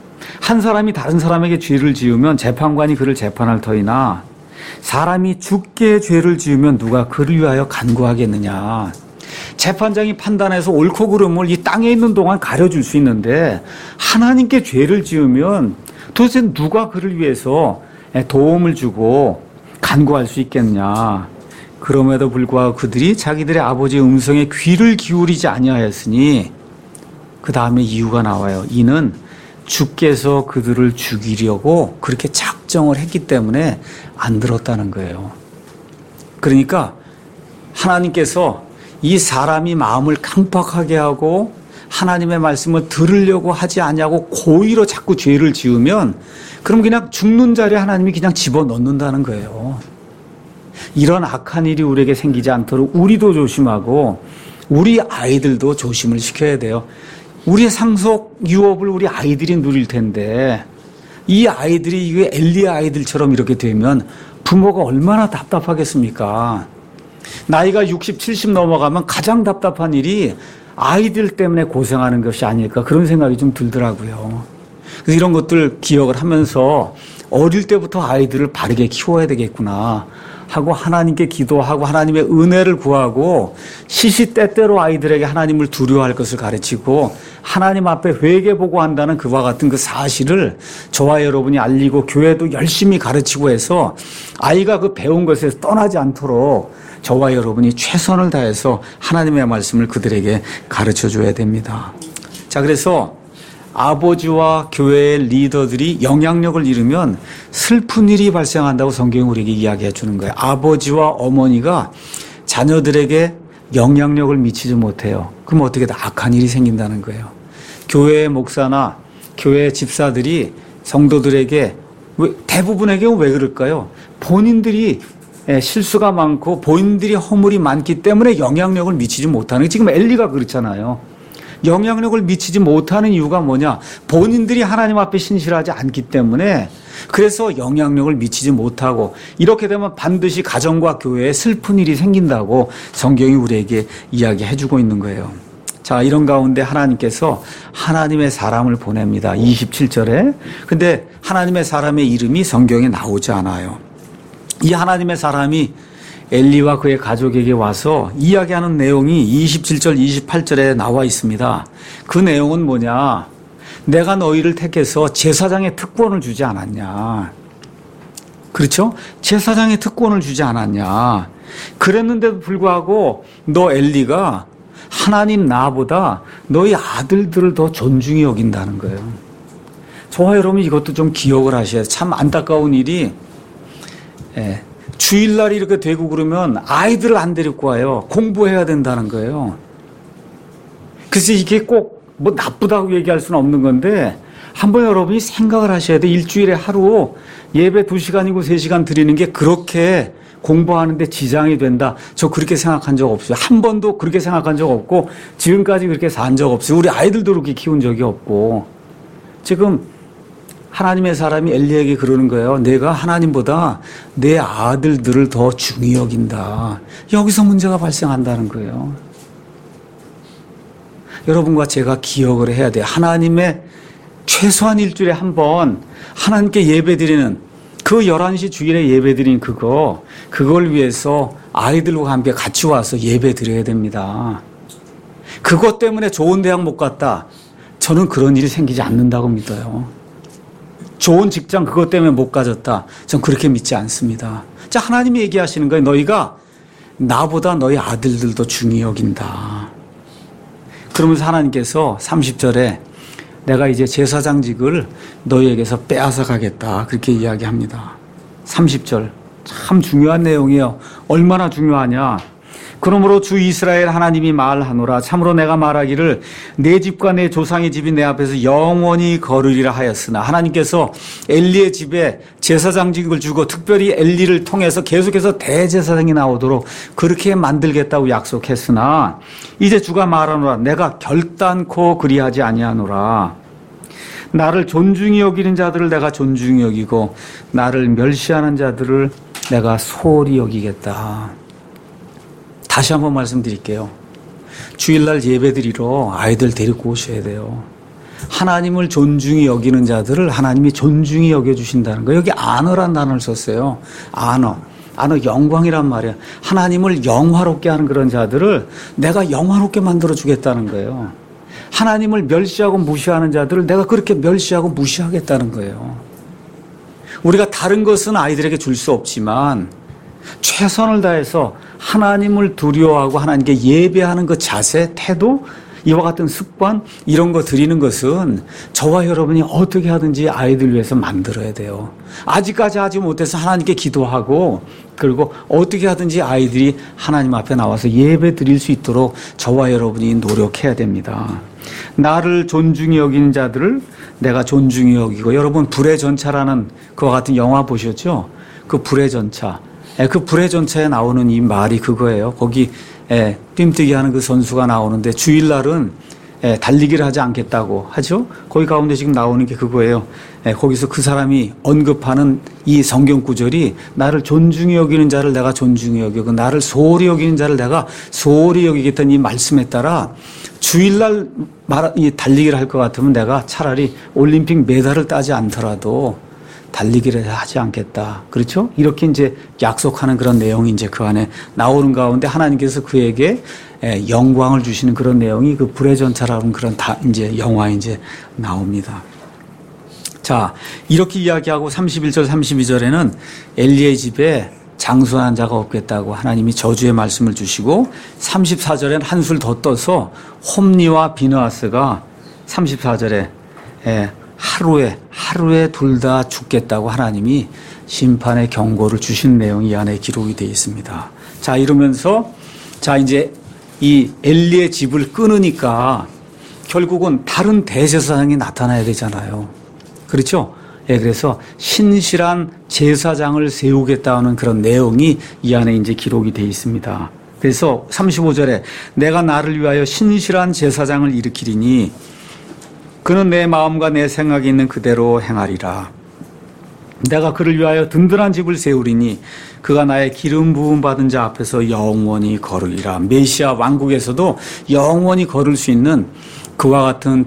한 사람이 다른 사람에게 죄를 지으면 재판관이 그를 재판할 터이나 사람이 주께 죄를 지으면 누가 그를 위하여 간구하겠느냐. 재판장이 판단해서 옳고 그름을 이 땅에 있는 동안 가려줄 수 있는데 하나님께 죄를 지으면 도대체 누가 그를 위해서 도움을 주고 간구할 수 있겠냐. 그럼에도 불구하고 그들이 자기들의 아버지의 음성에 귀를 기울이지 아니하였으니 그 다음에 이유가 나와요. 이는 주께서 그들을 죽이려고 그렇게 작정을 했기 때문에 안 들었다는 거예요. 그러니까 하나님께서 이 사람이 마음을 강팍하게 하고 하나님의 말씀을 들으려고 하지 않냐고 고의로 자꾸 죄를 지으면 그럼 그냥 죽는 자리에 하나님이 그냥 집어넣는다는 거예요. 이런 악한 일이 우리에게 생기지 않도록 우리도 조심하고 우리 아이들도 조심을 시켜야 돼요. 우리의 상속 유업을 우리 아이들이 누릴 텐데 이 아이들이 이게 엘리의 아이들처럼 이렇게 되면 부모가 얼마나 답답하겠습니까? 나이가 육십, 칠십 넘어가면 가장 답답한 일이 아이들 때문에 고생하는 것이 아닐까 그런 생각이 좀 들더라고요. 그래서 이런 것들 기억을 하면서 어릴 때부터 아이들을 바르게 키워야 되겠구나 하고 하나님께 기도하고 하나님의 은혜를 구하고 시시때때로 아이들에게 하나님을 두려워할 것을 가르치고 하나님 앞에 회개보고한다는 그와 같은 그 사실을 저와 여러분이 알리고 교회도 열심히 가르치고 해서 아이가 그 배운 것에서 떠나지 않도록 저와 여러분이 최선을 다해서 하나님의 말씀을 그들에게 가르쳐줘야 됩니다. 자, 그래서 아버지와 교회의 리더들이 영향력을 잃으면 슬픈 일이 발생한다고 성경이 우리에게 이야기해 주는 거예요. 아버지와 어머니가 자녀들에게 영향력을 미치지 못해요. 그럼 어떻게 다 악한 일이 생긴다는 거예요. 교회의 목사나 교회의 집사들이 성도들에게 왜, 대부분에게 왜 그럴까요? 본인들이 실수가 많고 본인들이 허물이 많기 때문에 영향력을 미치지 못하는 게 지금 엘리가 그렇잖아요. 영향력을 미치지 못하는 이유가 뭐냐? 본인들이 하나님 앞에 신실하지 않기 때문에 그래서 영향력을 미치지 못하고 이렇게 되면 반드시 가정과 교회에 슬픈 일이 생긴다고 성경이 우리에게 이야기해 주고 있는 거예요. 자, 이런 가운데 하나님께서 하나님의 사람을 보냅니다. 이십칠 절에. 근데 하나님의 사람의 이름이 성경에 나오지 않아요. 이 하나님의 사람이 엘리와 그의 가족에게 와서 이야기하는 내용이 이십칠 절, 이십팔 절에 나와 있습니다. 그 내용은 뭐냐? 내가 너희를 택해서 제사장의 특권을 주지 않았냐? 그렇죠? 제사장의 특권을 주지 않았냐? 그랬는데도 불구하고 너 엘리가 하나님 나보다 너희 아들들을 더 존중히 여긴다는 거예요. 저와 여러분 이것도 좀 기억을 하셔야 돼요. 참 안타까운 일이 예, 주일날이 이렇게 되고 그러면 아이들을 안 데리고 와요. 공부해야 된다는 거예요. 그래서 이게 꼭 뭐 나쁘다고 얘기할 수는 없는 건데 한번 여러분이 생각을 하셔야 돼요. 일주일에 하루 예배 두 시간이고 세 시간 드리는 게 그렇게 공부하는데 지장이 된다. 저 그렇게 생각한 적 없어요. 한 번도 그렇게 생각한 적 없고 지금까지 그렇게 산 적 없어요. 우리 아이들도 그렇게 키운 적이 없고. 지금 하나님의 사람이 엘리에게 그러는 거예요. 내가 하나님보다 내 아들들을 더 중히 여긴다. 여기서 문제가 발생한다는 거예요. 여러분과 제가 기억을 해야 돼요. 하나님의 최소한 일주일에 한 번 하나님께 예배드리는 그 열한 시 주일에 예배드린 그거 그걸 위해서 아이들과 함께 같이 와서 예배드려야 됩니다. 그것 때문에 좋은 대학 못 갔다. 저는 그런 일이 생기지 않는다고 믿어요. 좋은 직장 그것 때문에 못 가졌다. 전 그렇게 믿지 않습니다. 자, 하나님이 얘기하시는 거예요. 너희가 나보다 너희 아들들도 중히 여긴다. 그러면서 하나님께서 삼십 절에 내가 이제 제사장직을 너희에게서 빼앗아 가겠다. 그렇게 이야기합니다. 삼십 절. 참 중요한 내용이에요. 얼마나 중요하냐. 그러므로 주 이스라엘 하나님이 말하노라. 참으로 내가 말하기를 내 집과 내 조상의 집이 내 앞에서 영원히 거르리라 하였으나 하나님께서 엘리의 집에 제사장직을 주고 특별히 엘리를 통해서 계속해서 대제사장이 나오도록 그렇게 만들겠다고 약속했으나 이제 주가 말하노라. 내가 결단코 그리하지 아니하노라. 나를 존중히 여기는 자들을 내가 존중히 여기고 나를 멸시하는 자들을 내가 소홀히 여기겠다. 다시 한번 말씀드릴게요. 주일날 예배드리러 아이들 데리고 오셔야 돼요. 하나님을 존중히 여기는 자들을 하나님이 존중히 여겨주신다는 거예요. 여기 아너란 단어를 썼어요. 아너. 아너 영광이란 말이에요. 하나님을 영화롭게 하는 그런 자들을 내가 영화롭게 만들어주겠다는 거예요. 하나님을 멸시하고 무시하는 자들을 내가 그렇게 멸시하고 무시하겠다는 거예요. 우리가 다른 것은 아이들에게 줄 수 없지만 최선을 다해서 하나님을 두려워하고 하나님께 예배하는 그 자세, 태도, 이와 같은 습관, 이런 거 드리는 것은 저와 여러분이 어떻게 하든지 아이들 위해서 만들어야 돼요. 아직까지 하지 못해서 하나님께 기도하고 그리고 어떻게 하든지 아이들이 하나님 앞에 나와서 예배 드릴 수 있도록 저와 여러분이 노력해야 됩니다. 나를 존중히 여기는 자들을 내가 존중히 여기고, 여러분 불의 전차라는 그와 같은 영화 보셨죠? 그 불의 전차. 그 불의 전차에 나오는 이 말이 그거예요. 거기 뜀뛰기 하는 그 선수가 나오는데 주일날은 달리기를 하지 않겠다고 하죠. 거기 가운데 지금 나오는 게 그거예요. 거기서 그 사람이 언급하는 이 성경 구절이 나를 존중히 여기는 자를 내가 존중히 여기고 나를 소홀히 여기는 자를 내가 소홀히 여기겠다는 이 말씀에 따라 주일날 말, 이 달리기를 할 것 같으면 내가 차라리 올림픽 메달을 따지 않더라도 달리기를 하지 않겠다. 그렇죠? 이렇게 이제 약속하는 그런 내용이 이제 그 안에 나오는 가운데 하나님께서 그에게 영광을 주시는 그런 내용이 그 불의 전차라는 그런 다 이제 영화에 이제 나옵니다. 자, 이렇게 이야기하고 삼십일 절 삼십이 절에는 엘리의 집에 장수한 자가 없겠다고 하나님이 저주의 말씀을 주시고 삼십사 절엔 한술 더 떠서 홈리와 비느하스가 삼십사 절에 하루에 하루에 둘 다 죽겠다고 하나님이 심판의 경고를 주신 내용이 이 안에 기록이 되어 있습니다. 자, 이러면서 자 이제 이 엘리의 집을 끊으니까 결국은 다른 대제사장이 나타나야 되잖아요. 그렇죠? 예, 그래서 신실한 제사장을 세우겠다는 그런 내용이 이 안에 이제 기록이 되어 있습니다. 그래서 삼십오 절에 내가 나를 위하여 신실한 제사장을 일으키리니 그는 내 마음과 내 생각이 있는 그대로 행하리라. 내가 그를 위하여 든든한 집을 세우리니 그가 나의 기름 부음 받은 자 앞에서 영원히 걸으리라. 메시아 왕국에서도 영원히 걸을 수 있는 그와 같은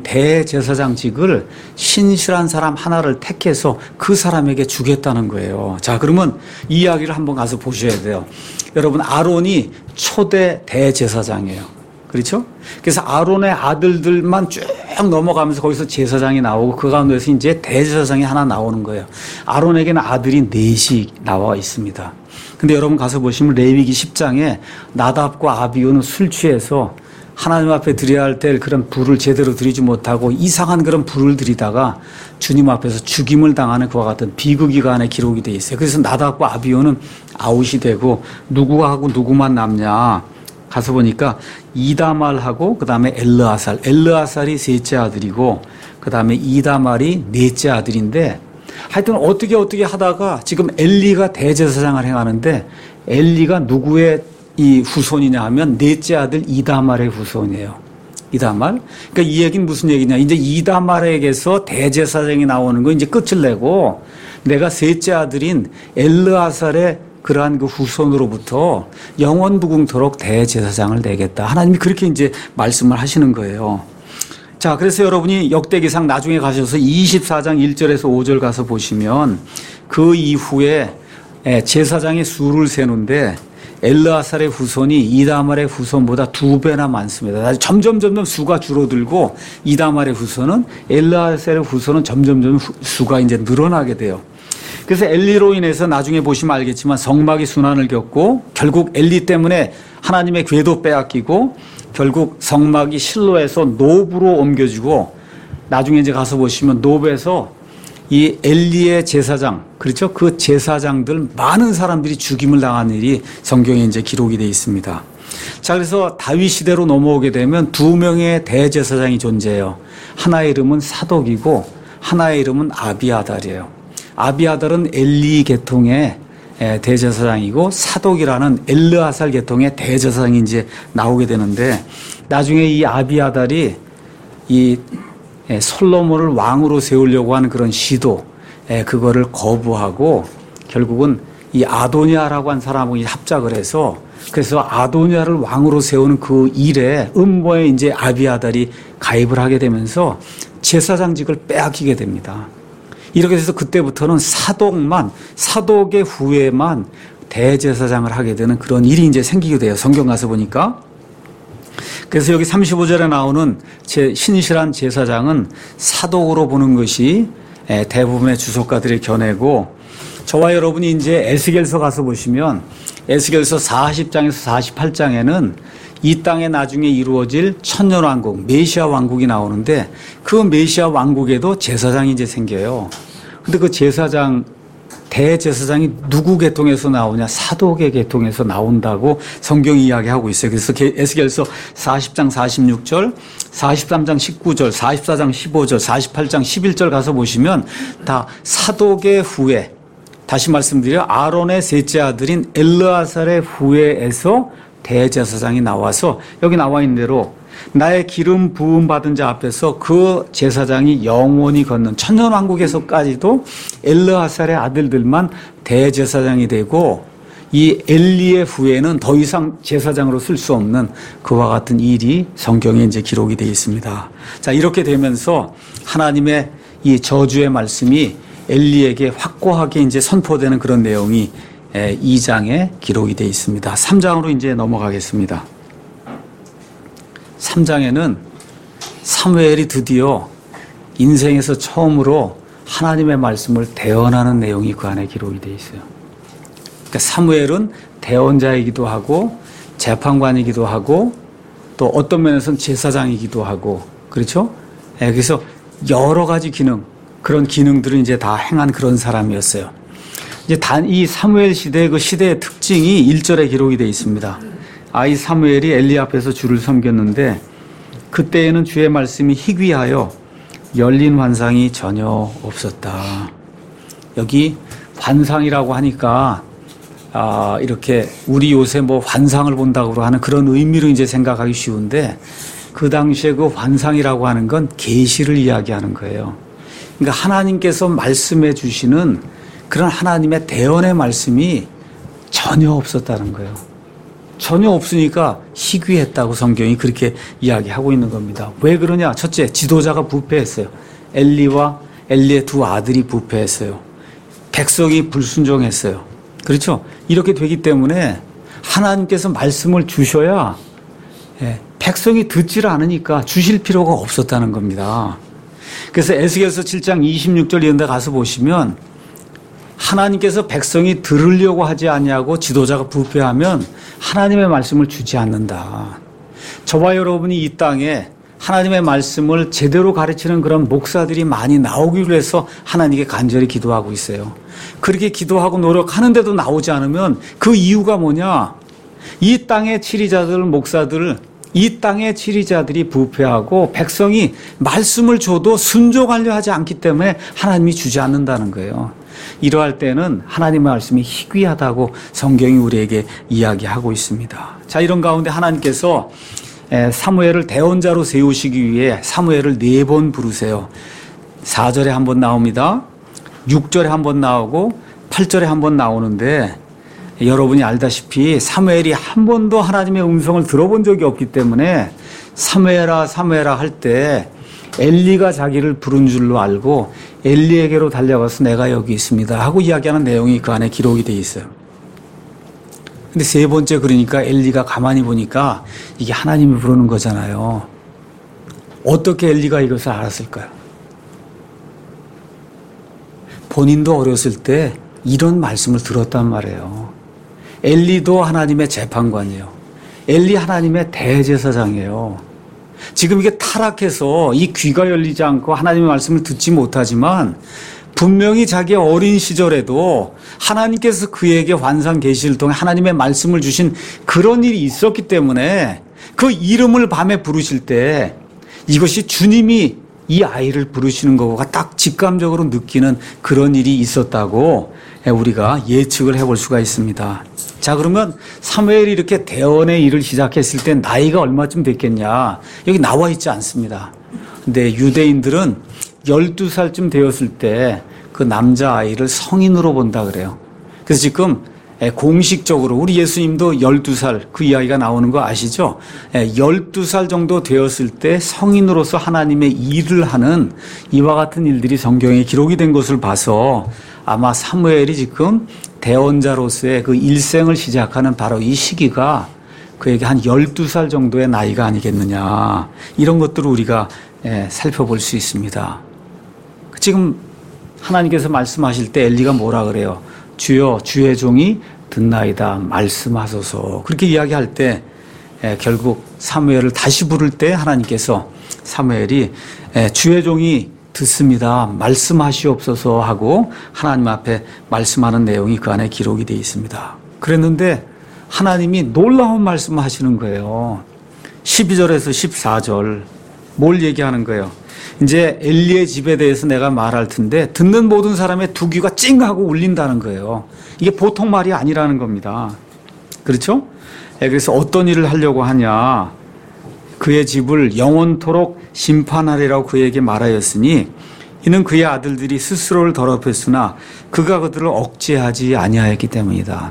대제사장직을 신실한 사람 하나를 택해서 그 사람에게 주겠다는 거예요. 자, 그러면 이 이야기를 한번 가서 보셔야 돼요. 여러분, 아론이 초대 대제사장이에요. 그렇죠? 그래서 아론의 아들들만 쭉 넘어가면서 거기서 제사장이 나오고 그 가운데서 이제 대제사장이 하나 나오는 거예요. 아론에게는 아들이 넷이 나와 있습니다. 근데 여러분 가서 보시면 레위기 십 장에 나답과 아비후는 술 취해서 하나님 앞에 드려야 할 때 그런 불을 제대로 드리지 못하고 이상한 그런 불을 드리다가 주님 앞에서 죽임을 당하는 그와 같은 비극이간에 기록이 되어 있어요. 그래서 나답과 아비후는 아웃이 되고 누구하고 누구만 남냐 가서 보니까 이다말하고 그 다음에 엘르아살, 엘르아살이 셋째 아들이고 그 다음에 이다말이 넷째 아들인데 하여튼 어떻게 어떻게 하다가 지금 엘리가 대제사장을 행하는데 엘리가 누구의 이 후손이냐 하면 넷째 아들 이다말의 후손이에요. 이다말. 그러니까 이 얘기는 무슨 얘기냐. 이제 이다말에게서 대제사장이 나오는 거 이제 끝을 내고 내가 셋째 아들인 엘르아살의 그러한 그 후손으로부터 영원 무궁토록 대제사장을 내겠다. 하나님이 그렇게 이제 말씀을 하시는 거예요. 자, 그래서 여러분이 역대기상 나중에 가셔서 이십사 장 일 절에서 오 절 가서 보시면 그 이후에 제사장의 수를 세는데 엘르아살의 후손이 이다말의 후손보다 두 배나 많습니다. 점점 점점 수가 줄어들고 이다말의 후손은 엘르아살의 후손은 점점 점점 수가 이제 늘어나게 돼요. 그래서 엘리로 인해서 나중에 보시면 알겠지만 성막이 순환을 겪고 결국 엘리 때문에 하나님의 궤도 빼앗기고 결국 성막이 실로에서 노브로 옮겨지고 나중에 이제 가서 보시면 노브에서 이 엘리의 제사장, 그렇죠? 그 제사장들 많은 사람들이 죽임을 당한 일이 성경에 이제 기록이 되어 있습니다. 자, 그래서 다윗 시대로 넘어오게 되면 두 명의 대제사장이 존재해요. 하나의 이름은 사독이고 하나의 이름은 아비아달이에요. 아비아달은 엘리 계통의 대제사장이고 사독이라는 엘르아살 계통의 대제사장이 이제 나오게 되는데 나중에 이 아비아달이 이 솔로몬을 왕으로 세우려고 하는 그런 시도, 그거를 거부하고 결국은 이 아도니아라고 한 사람이 합작을 해서 그래서 아도니아를 왕으로 세우는 그 일에 음모에 이제 아비아달이 가입을 하게 되면서 제사장직을 빼앗기게 됩니다. 이렇게 해서 그때부터는 사독만, 사독의 후예만 대제사장을 하게 되는 그런 일이 이제 생기게 돼요. 성경 가서 보니까. 그래서 여기 삼십오 절에 나오는 제 신실한 제사장은 사독으로 보는 것이 대부분의 주석가들의 견해고 저와 여러분이 이제 에스겔서 가서 보시면 에스겔서 사십 장에서 사십팔 장에는 이 땅에 나중에 이루어질 천년왕국, 메시아 왕국이 나오는데 그 메시아 왕국에도 제사장이 이제 생겨요. 근데 그 제사장, 대제사장이 누구 계통에서 나오냐? 사독의 계통에서 나온다고 성경이 이야기하고 있어요. 그래서 에스겔서 사십 장 사십육 절, 사십삼 장 십구 절, 사십사 장 십오 절, 사십팔 장 십일 절 가서 보시면 다 사독의 후예, 다시 말씀드려 아론의 셋째 아들인 엘르아살의 후예에서 대제사장이 나와서 여기 나와 있는 대로 나의 기름 부음 받은 자 앞에서 그 제사장이 영원히 걷는 천년왕국에서까지도 엘르아살의 아들들만 대제사장이 되고 이 엘리의 후예는 더 이상 제사장으로 쓸 수 없는 그와 같은 일이 성경에 이제 기록이 되어 있습니다. 자, 이렇게 되면서 하나님의 이 저주의 말씀이 엘리에게 확고하게 이제 선포되는 그런 내용이 이 장에 기록이 되어 있습니다. 삼 장으로 이제 넘어가겠습니다. 삼 장에는 사무엘이 드디어 인생에서 처음으로 하나님의 말씀을 대언하는 내용이 그 안에 기록이 되어 있어요. 그러니까 사무엘은 대언자이기도 하고 재판관이기도 하고 또 어떤 면에서는 제사장이기도 하고 그렇죠? 네, 그래서 여러 가지 기능, 그런 기능들을 이제 다 행한 그런 사람이었어요. 이제 단 이 사무엘 시대 그 시대의 특징이 일 절에 기록이 되어 있습니다. 아이 사무엘이 엘리 앞에서 주를 섬겼는데 그때에는 주의 말씀이 희귀하여 열린 환상이 전혀 없었다. 여기 환상이라고 하니까 아, 이렇게 우리 요새 뭐 환상을 본다고 하는 그런 의미로 이제 생각하기 쉬운데 그 당시에 그 환상이라고 하는 건 계시를 이야기하는 거예요. 그러니까 하나님께서 말씀해 주시는 그런 하나님의 대언의 말씀이 전혀 없었다는 거예요. 전혀 없으니까 희귀했다고 성경이 그렇게 이야기하고 있는 겁니다. 왜 그러냐? 첫째, 지도자가 부패했어요. 엘리와 엘리의 두 아들이 부패했어요. 백성이 불순종했어요. 그렇죠? 이렇게 되기 때문에 하나님께서 말씀을 주셔야 예, 백성이 듣지를 않으니까 주실 필요가 없었다는 겁니다. 그래서 에스겔서 칠 장 이십육 절 이런 데 가서 보시면 하나님께서 백성이 들으려고 하지 않냐고 지도자가 부패하면 하나님의 말씀을 주지 않는다. 저와 여러분이 이 땅에 하나님의 말씀을 제대로 가르치는 그런 목사들이 많이 나오기로 해서 하나님께 간절히 기도하고 있어요. 그렇게 기도하고 노력하는데도 나오지 않으면 그 이유가 뭐냐? 이 땅의 치리자들, 목사들, 이 땅의 치리자들이 부패하고 백성이 말씀을 줘도 순종하려 하지 않기 때문에 하나님이 주지 않는다는 거예요. 이러할 때는 하나님의 말씀이 희귀하다고 성경이 우리에게 이야기하고 있습니다. 자, 이런 가운데 하나님께서 사무엘을 대언자로 세우시기 위해 사무엘을 네 번 부르세요. 사 절에 한 번 나옵니다. 육 절에 한 번 나오고 팔 절에 한 번 나오는데 여러분이 알다시피 사무엘이 한 번도 하나님의 음성을 들어본 적이 없기 때문에 사무엘아 사무엘아 할 때 엘리가 자기를 부른 줄로 알고 엘리에게로 달려가서 내가 여기 있습니다 하고 이야기하는 내용이 그 안에 기록이 되어 있어요. 근데 세 번째 그러니까 엘리가 가만히 보니까 이게 하나님이 부르는 거잖아요. 어떻게 엘리가 이것을 알았을까요? 본인도 어렸을 때 이런 말씀을 들었단 말이에요. 엘리도 하나님의 재판관이에요. 엘리 하나님의 대제사장이에요. 지금 이게 타락해서 이 귀가 열리지 않고 하나님의 말씀을 듣지 못하지만 분명히 자기 어린 시절에도 하나님께서 그에게 환상 계시를 통해 하나님의 말씀을 주신 그런 일이 있었기 때문에 그 이름을 밤에 부르실 때 이것이 주님이 이 아이를 부르시는 것과 딱 직감적으로 느끼는 그런 일이 있었다고 우리가 예측을 해볼 수가 있습니다. 자, 그러면 사무엘이 이렇게 대언의 일을 시작했을 때 나이가 얼마쯤 됐겠냐? 여기 나와 있지 않습니다. 근데 유대인들은 열두 살쯤 되었을 때 그 남자아이를 성인으로 본다 그래요. 그래서 지금 공식적으로 우리 예수님도 열두 살 그 이야기가 나오는 거 아시죠? 열두 살 정도 되었을 때 성인으로서 하나님의 일을 하는 이와 같은 일들이 성경에 기록이 된 것을 봐서 아마 사무엘이 지금 대언자로서의 그 일생을 시작하는 바로 이 시기가 그에게 한 열두 살 정도의 나이가 아니겠느냐. 이런 것들을 우리가 살펴볼 수 있습니다. 지금 하나님께서 말씀하실 때 엘리가 뭐라 그래요? 주여 주의 종이 듣나이다 말씀하소서. 그렇게 이야기할 때 결국 사무엘을 다시 부를 때 하나님께서 사무엘이 주의 종이 듣습니다 말씀하시옵소서 하고 하나님 앞에 말씀하는 내용이 그 안에 기록이 되어 있습니다. 그랬는데 하나님이 놀라운 말씀을 하시는 거예요. 십이 절에서 십사 절 뭘 얘기하는 거예요? 이제 엘리의 집에 대해서 내가 말할 텐데 듣는 모든 사람의 두 귀가 찡하고 울린다는 거예요. 이게 보통 말이 아니라는 겁니다. 그렇죠? 그래서 어떤 일을 하려고 하냐. 그의 집을 영원토록 심판하리라고 그에게 말하였으니 이는 그의 아들들이 스스로를 더럽혔으나 그가 그들을 억제하지 아니하였기 때문이다.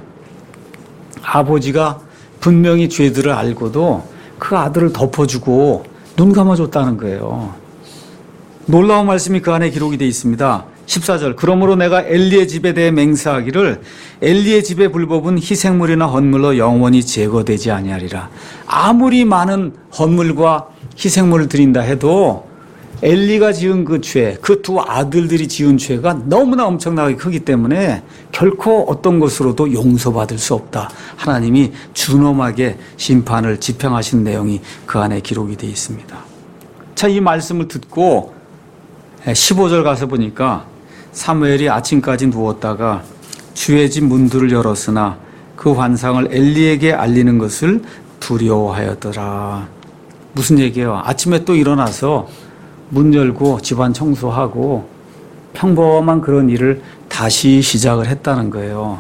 아버지가 분명히 죄들을 알고도 그 아들을 덮어주고 눈 감아줬다는 거예요. 놀라운 말씀이 그 안에 기록이 되어 있습니다. 십사 절 그러므로 내가 엘리의 집에 대해 맹세하기를 엘리의 집의 불법은 희생물이나 헌물로 영원히 제거되지 아니하리라. 아무리 많은 헌물과 희생물을 드린다 해도 엘리가 지은 그 죄, 그 두 아들들이 지은 죄가 너무나 엄청나게 크기 때문에 결코 어떤 것으로도 용서받을 수 없다. 하나님이 준엄하게 심판을 집행하신 내용이 그 안에 기록이 되어 있습니다. 자, 이 말씀을 듣고 십오 절 가서 보니까 사무엘이 아침까지 누웠다가 주의 집 문들을 열었으나 그 환상을 엘리에게 알리는 것을 두려워하였더라. 무슨 얘기예요? 아침에 또 일어나서 문 열고 집안 청소하고 평범한 그런 일을 다시 시작을 했다는 거예요.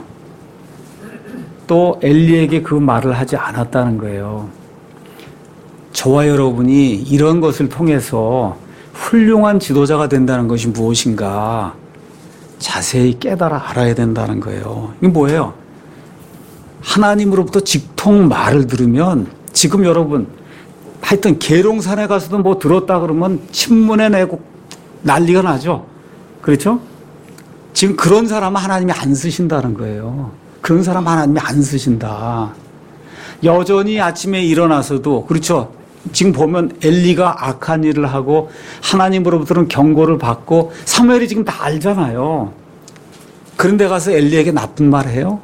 또 엘리에게 그 말을 하지 않았다는 거예요. 저와 여러분이 이런 것을 통해서 훌륭한 지도자가 된다는 것이 무엇인가 자세히 깨달아 알아야 된다는 거예요. 이게 뭐예요? 하나님으로부터 직통 말을 들으면 지금 여러분 하여튼 계룡산에 가서도 뭐 들었다 그러면 신문에 내고 난리가 나죠. 그렇죠? 지금 그런 사람은 하나님이 안 쓰신다는 거예요. 그런 사람 하나님이 안 쓰신다. 여전히 아침에 일어나서도 그렇죠. 지금 보면 엘리가 악한 일을 하고 하나님으로부터는 경고를 받고 사무엘이 지금 다 알잖아요. 그런데 가서 엘리에게 나쁜 말 해요?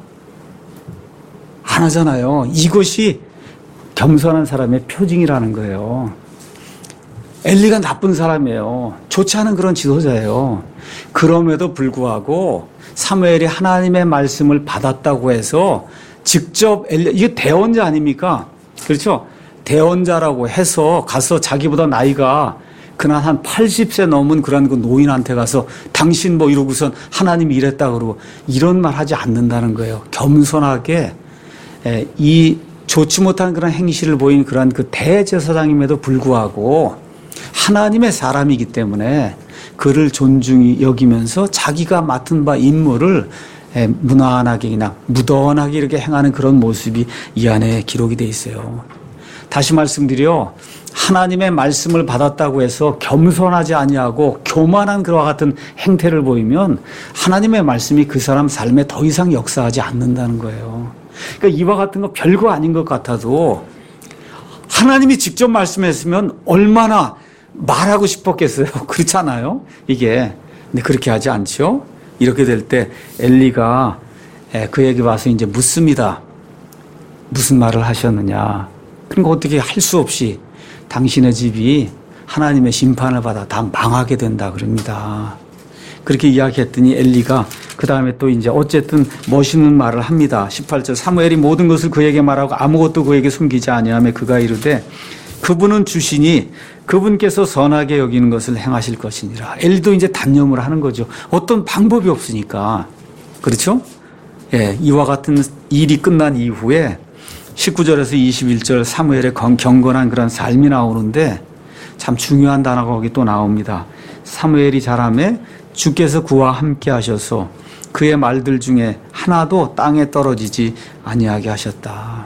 안 하잖아요. 이것이 겸손한 사람의 표징이라는 거예요. 엘리가 나쁜 사람이에요. 좋지 않은 그런 지도자예요. 그럼에도 불구하고 사무엘이 하나님의 말씀을 받았다고 해서 직접 엘리, 이게 대언자 아닙니까? 그렇죠? 대언자라고 해서 가서 자기보다 나이가 그날 한 팔십 세 넘은 그런 그 노인한테 가서 당신 뭐 이러고선 하나님이 이랬다 그러고 이런 말 하지 않는다는 거예요. 겸손하게 이 좋지 못한 그런 행실을 보인 그런 그 대제사장임에도 불구하고 하나님의 사람이기 때문에 그를 존중히 여기면서 자기가 맡은 바 임무를 무난하게 그냥 무던하게 이렇게 행하는 그런 모습이 이 안에 기록이 돼 있어요. 다시 말씀드려 하나님의 말씀을 받았다고 해서 겸손하지 아니하고 교만한 그와 같은 행태를 보이면 하나님의 말씀이 그 사람 삶에 더 이상 역사하지 않는다는 거예요. 그러니까 이와 같은 거 별거 아닌 것 같아도 하나님이 직접 말씀했으면 얼마나 말하고 싶었겠어요. 그렇잖아요. 이게 근데 그렇게 하지 않죠. 이렇게 될 때 엘리가 그에게 와서 이제 묻습니다. 무슨 말을 하셨느냐. 그러니까 어떻게 할 수 없이 당신의 집이 하나님의 심판을 받아 다 망하게 된다 그럽니다. 그렇게 이야기했더니 엘리가 그 다음에 또 이제 어쨌든 멋있는 말을 합니다. 십팔 절 사무엘이 모든 것을 그에게 말하고 아무것도 그에게 숨기지 아니하며 그가 이르되 그분은 주시니 그분께서 선하게 여기는 것을 행하실 것이니라. 엘리도 이제 단념을 하는 거죠. 어떤 방법이 없으니까. 그렇죠? 예, 이와 같은 일이 끝난 이후에 십구 절에서 이십일 절 사무엘의 경건한 그런 삶이 나오는데 참 중요한 단어가 거기 또 나옵니다. 사무엘이 자라매 주께서 그와 함께 하셔서 그의 말들 중에 하나도 땅에 떨어지지 아니하게 하셨다.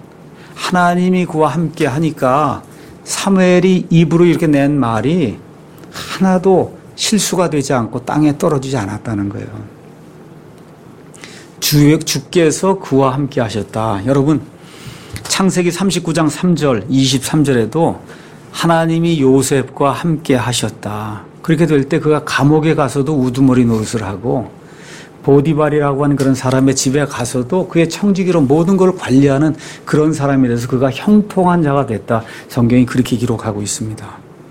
하나님이 그와 함께 하니까 사무엘이 입으로 이렇게 낸 말이 하나도 실수가 되지 않고 땅에 떨어지지 않았다는 거예요. 주, 주께서 그와 함께 하셨다. 여러분 창세기 삼십구 장 삼 절 이십삼 절에도 하나님이 요셉과 함께 하셨다. 그렇게 될 때 그가 감옥에 가서도 우두머리 노릇을 하고 보디발이라고 하는 그런 사람의 집에 가서도 그의 청지기로 모든 걸 관리하는 그런 사람이 돼서 그가 형통한 자가 됐다. 성경이 그렇게 기록하고 있습니다.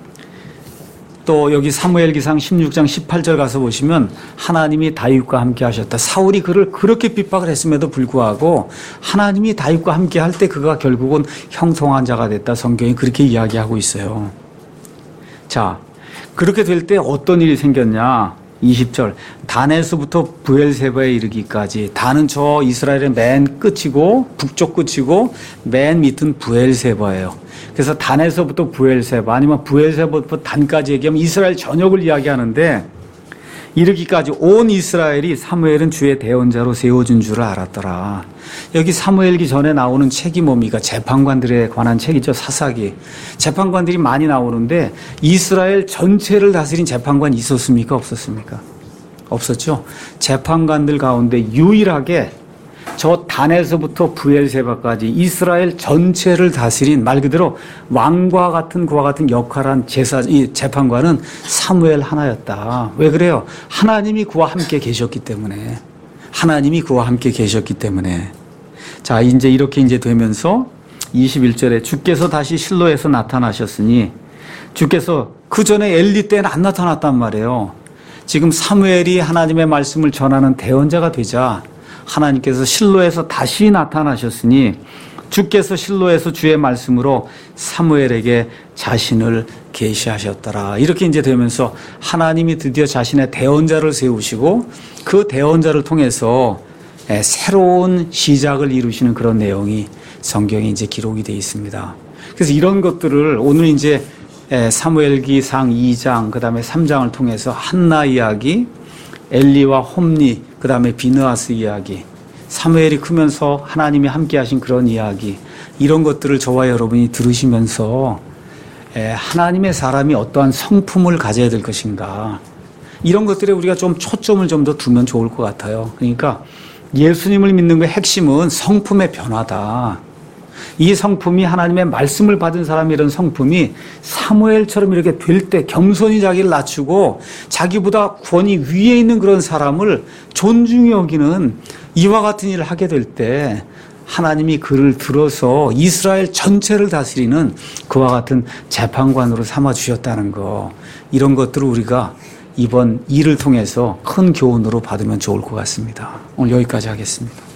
또 여기 사무엘기상 십육 장 십팔 절 가서 보시면 하나님이 다윗과 함께 하셨다. 사울이 그를 그렇게 핍박을 했음에도 불구하고 하나님이 다윗과 함께 할 때 그가 결국은 형통한 자가 됐다. 성경이 그렇게 이야기하고 있어요. 자, 그렇게 될 때 어떤 일이 생겼냐? 이십 절 단에서부터 브엘세바에 이르기까지 단은 저 이스라엘의 맨 끝이고 북쪽 끝이고 맨 밑은 브엘세바예요. 그래서 단에서부터 브엘세바 아니면 브엘세바부터 단까지 얘기하면 이스라엘 전역을 이야기하는데 이르기까지 온 이스라엘이 사무엘은 주의 대언자로 세워준 줄을 알았더라. 여기 사무엘기 전에 나오는 책이 뭡니까? 재판관들에 관한 책이죠. 사사기. 재판관들이 많이 나오는데 이스라엘 전체를 다스린 재판관이 있었습니까? 없었습니까? 없었죠. 재판관들 가운데 유일하게 저 단에서부터 브엘세바까지 이스라엘 전체를 다스린 말 그대로 왕과 같은 그와 같은 역할한 제사, 이 재판관은 사무엘 하나였다. 왜 그래요? 하나님이 그와 함께 계셨기 때문에. 하나님이 그와 함께 계셨기 때문에. 자, 이제 이렇게 이제 되면서 이십일 절에 주께서 다시 실로에서 나타나셨으니 주께서 그 전에 엘리 때는 안 나타났단 말이에요. 지금 사무엘이 하나님의 말씀을 전하는 대언자가 되자 하나님께서 실로에서 다시 나타나셨으니 주께서 실로에서 주의 말씀으로 사무엘에게 자신을 계시하셨더라. 이렇게 이제 되면서 하나님이 드디어 자신의 대언자를 세우시고 그 대언자를 통해서 새로운 시작을 이루시는 그런 내용이 성경에 이제 기록이 되어 있습니다. 그래서 이런 것들을 오늘 이제 사무엘기상 이 장 그다음에 삼 장을 통해서 한나 이야기, 엘리와 홈리, 그다음에 비느하스 이야기, 사무엘이 크면서 하나님이 함께 하신 그런 이야기, 이런 것들을 저와 여러분이 들으시면서 하나님의 사람이 어떠한 성품을 가져야 될 것인가, 이런 것들에 우리가 좀 초점을 좀 더 두면 좋을 것 같아요. 그러니까 예수님을 믿는 그 핵심은 성품의 변화다. 이 성품이 하나님의 말씀을 받은 사람의 이런 성품이 사무엘처럼 이렇게 될 때 겸손히 자기를 낮추고 자기보다 권위 위에 있는 그런 사람을 존중히 여기는 이와 같은 일을 하게 될 때 하나님이 그를 들어서 이스라엘 전체를 다스리는 그와 같은 재판관으로 삼아 주셨다는 거, 이런 것들을 우리가 이번 일을 통해서 큰 교훈으로 받으면 좋을 것 같습니다. 오늘 여기까지 하겠습니다.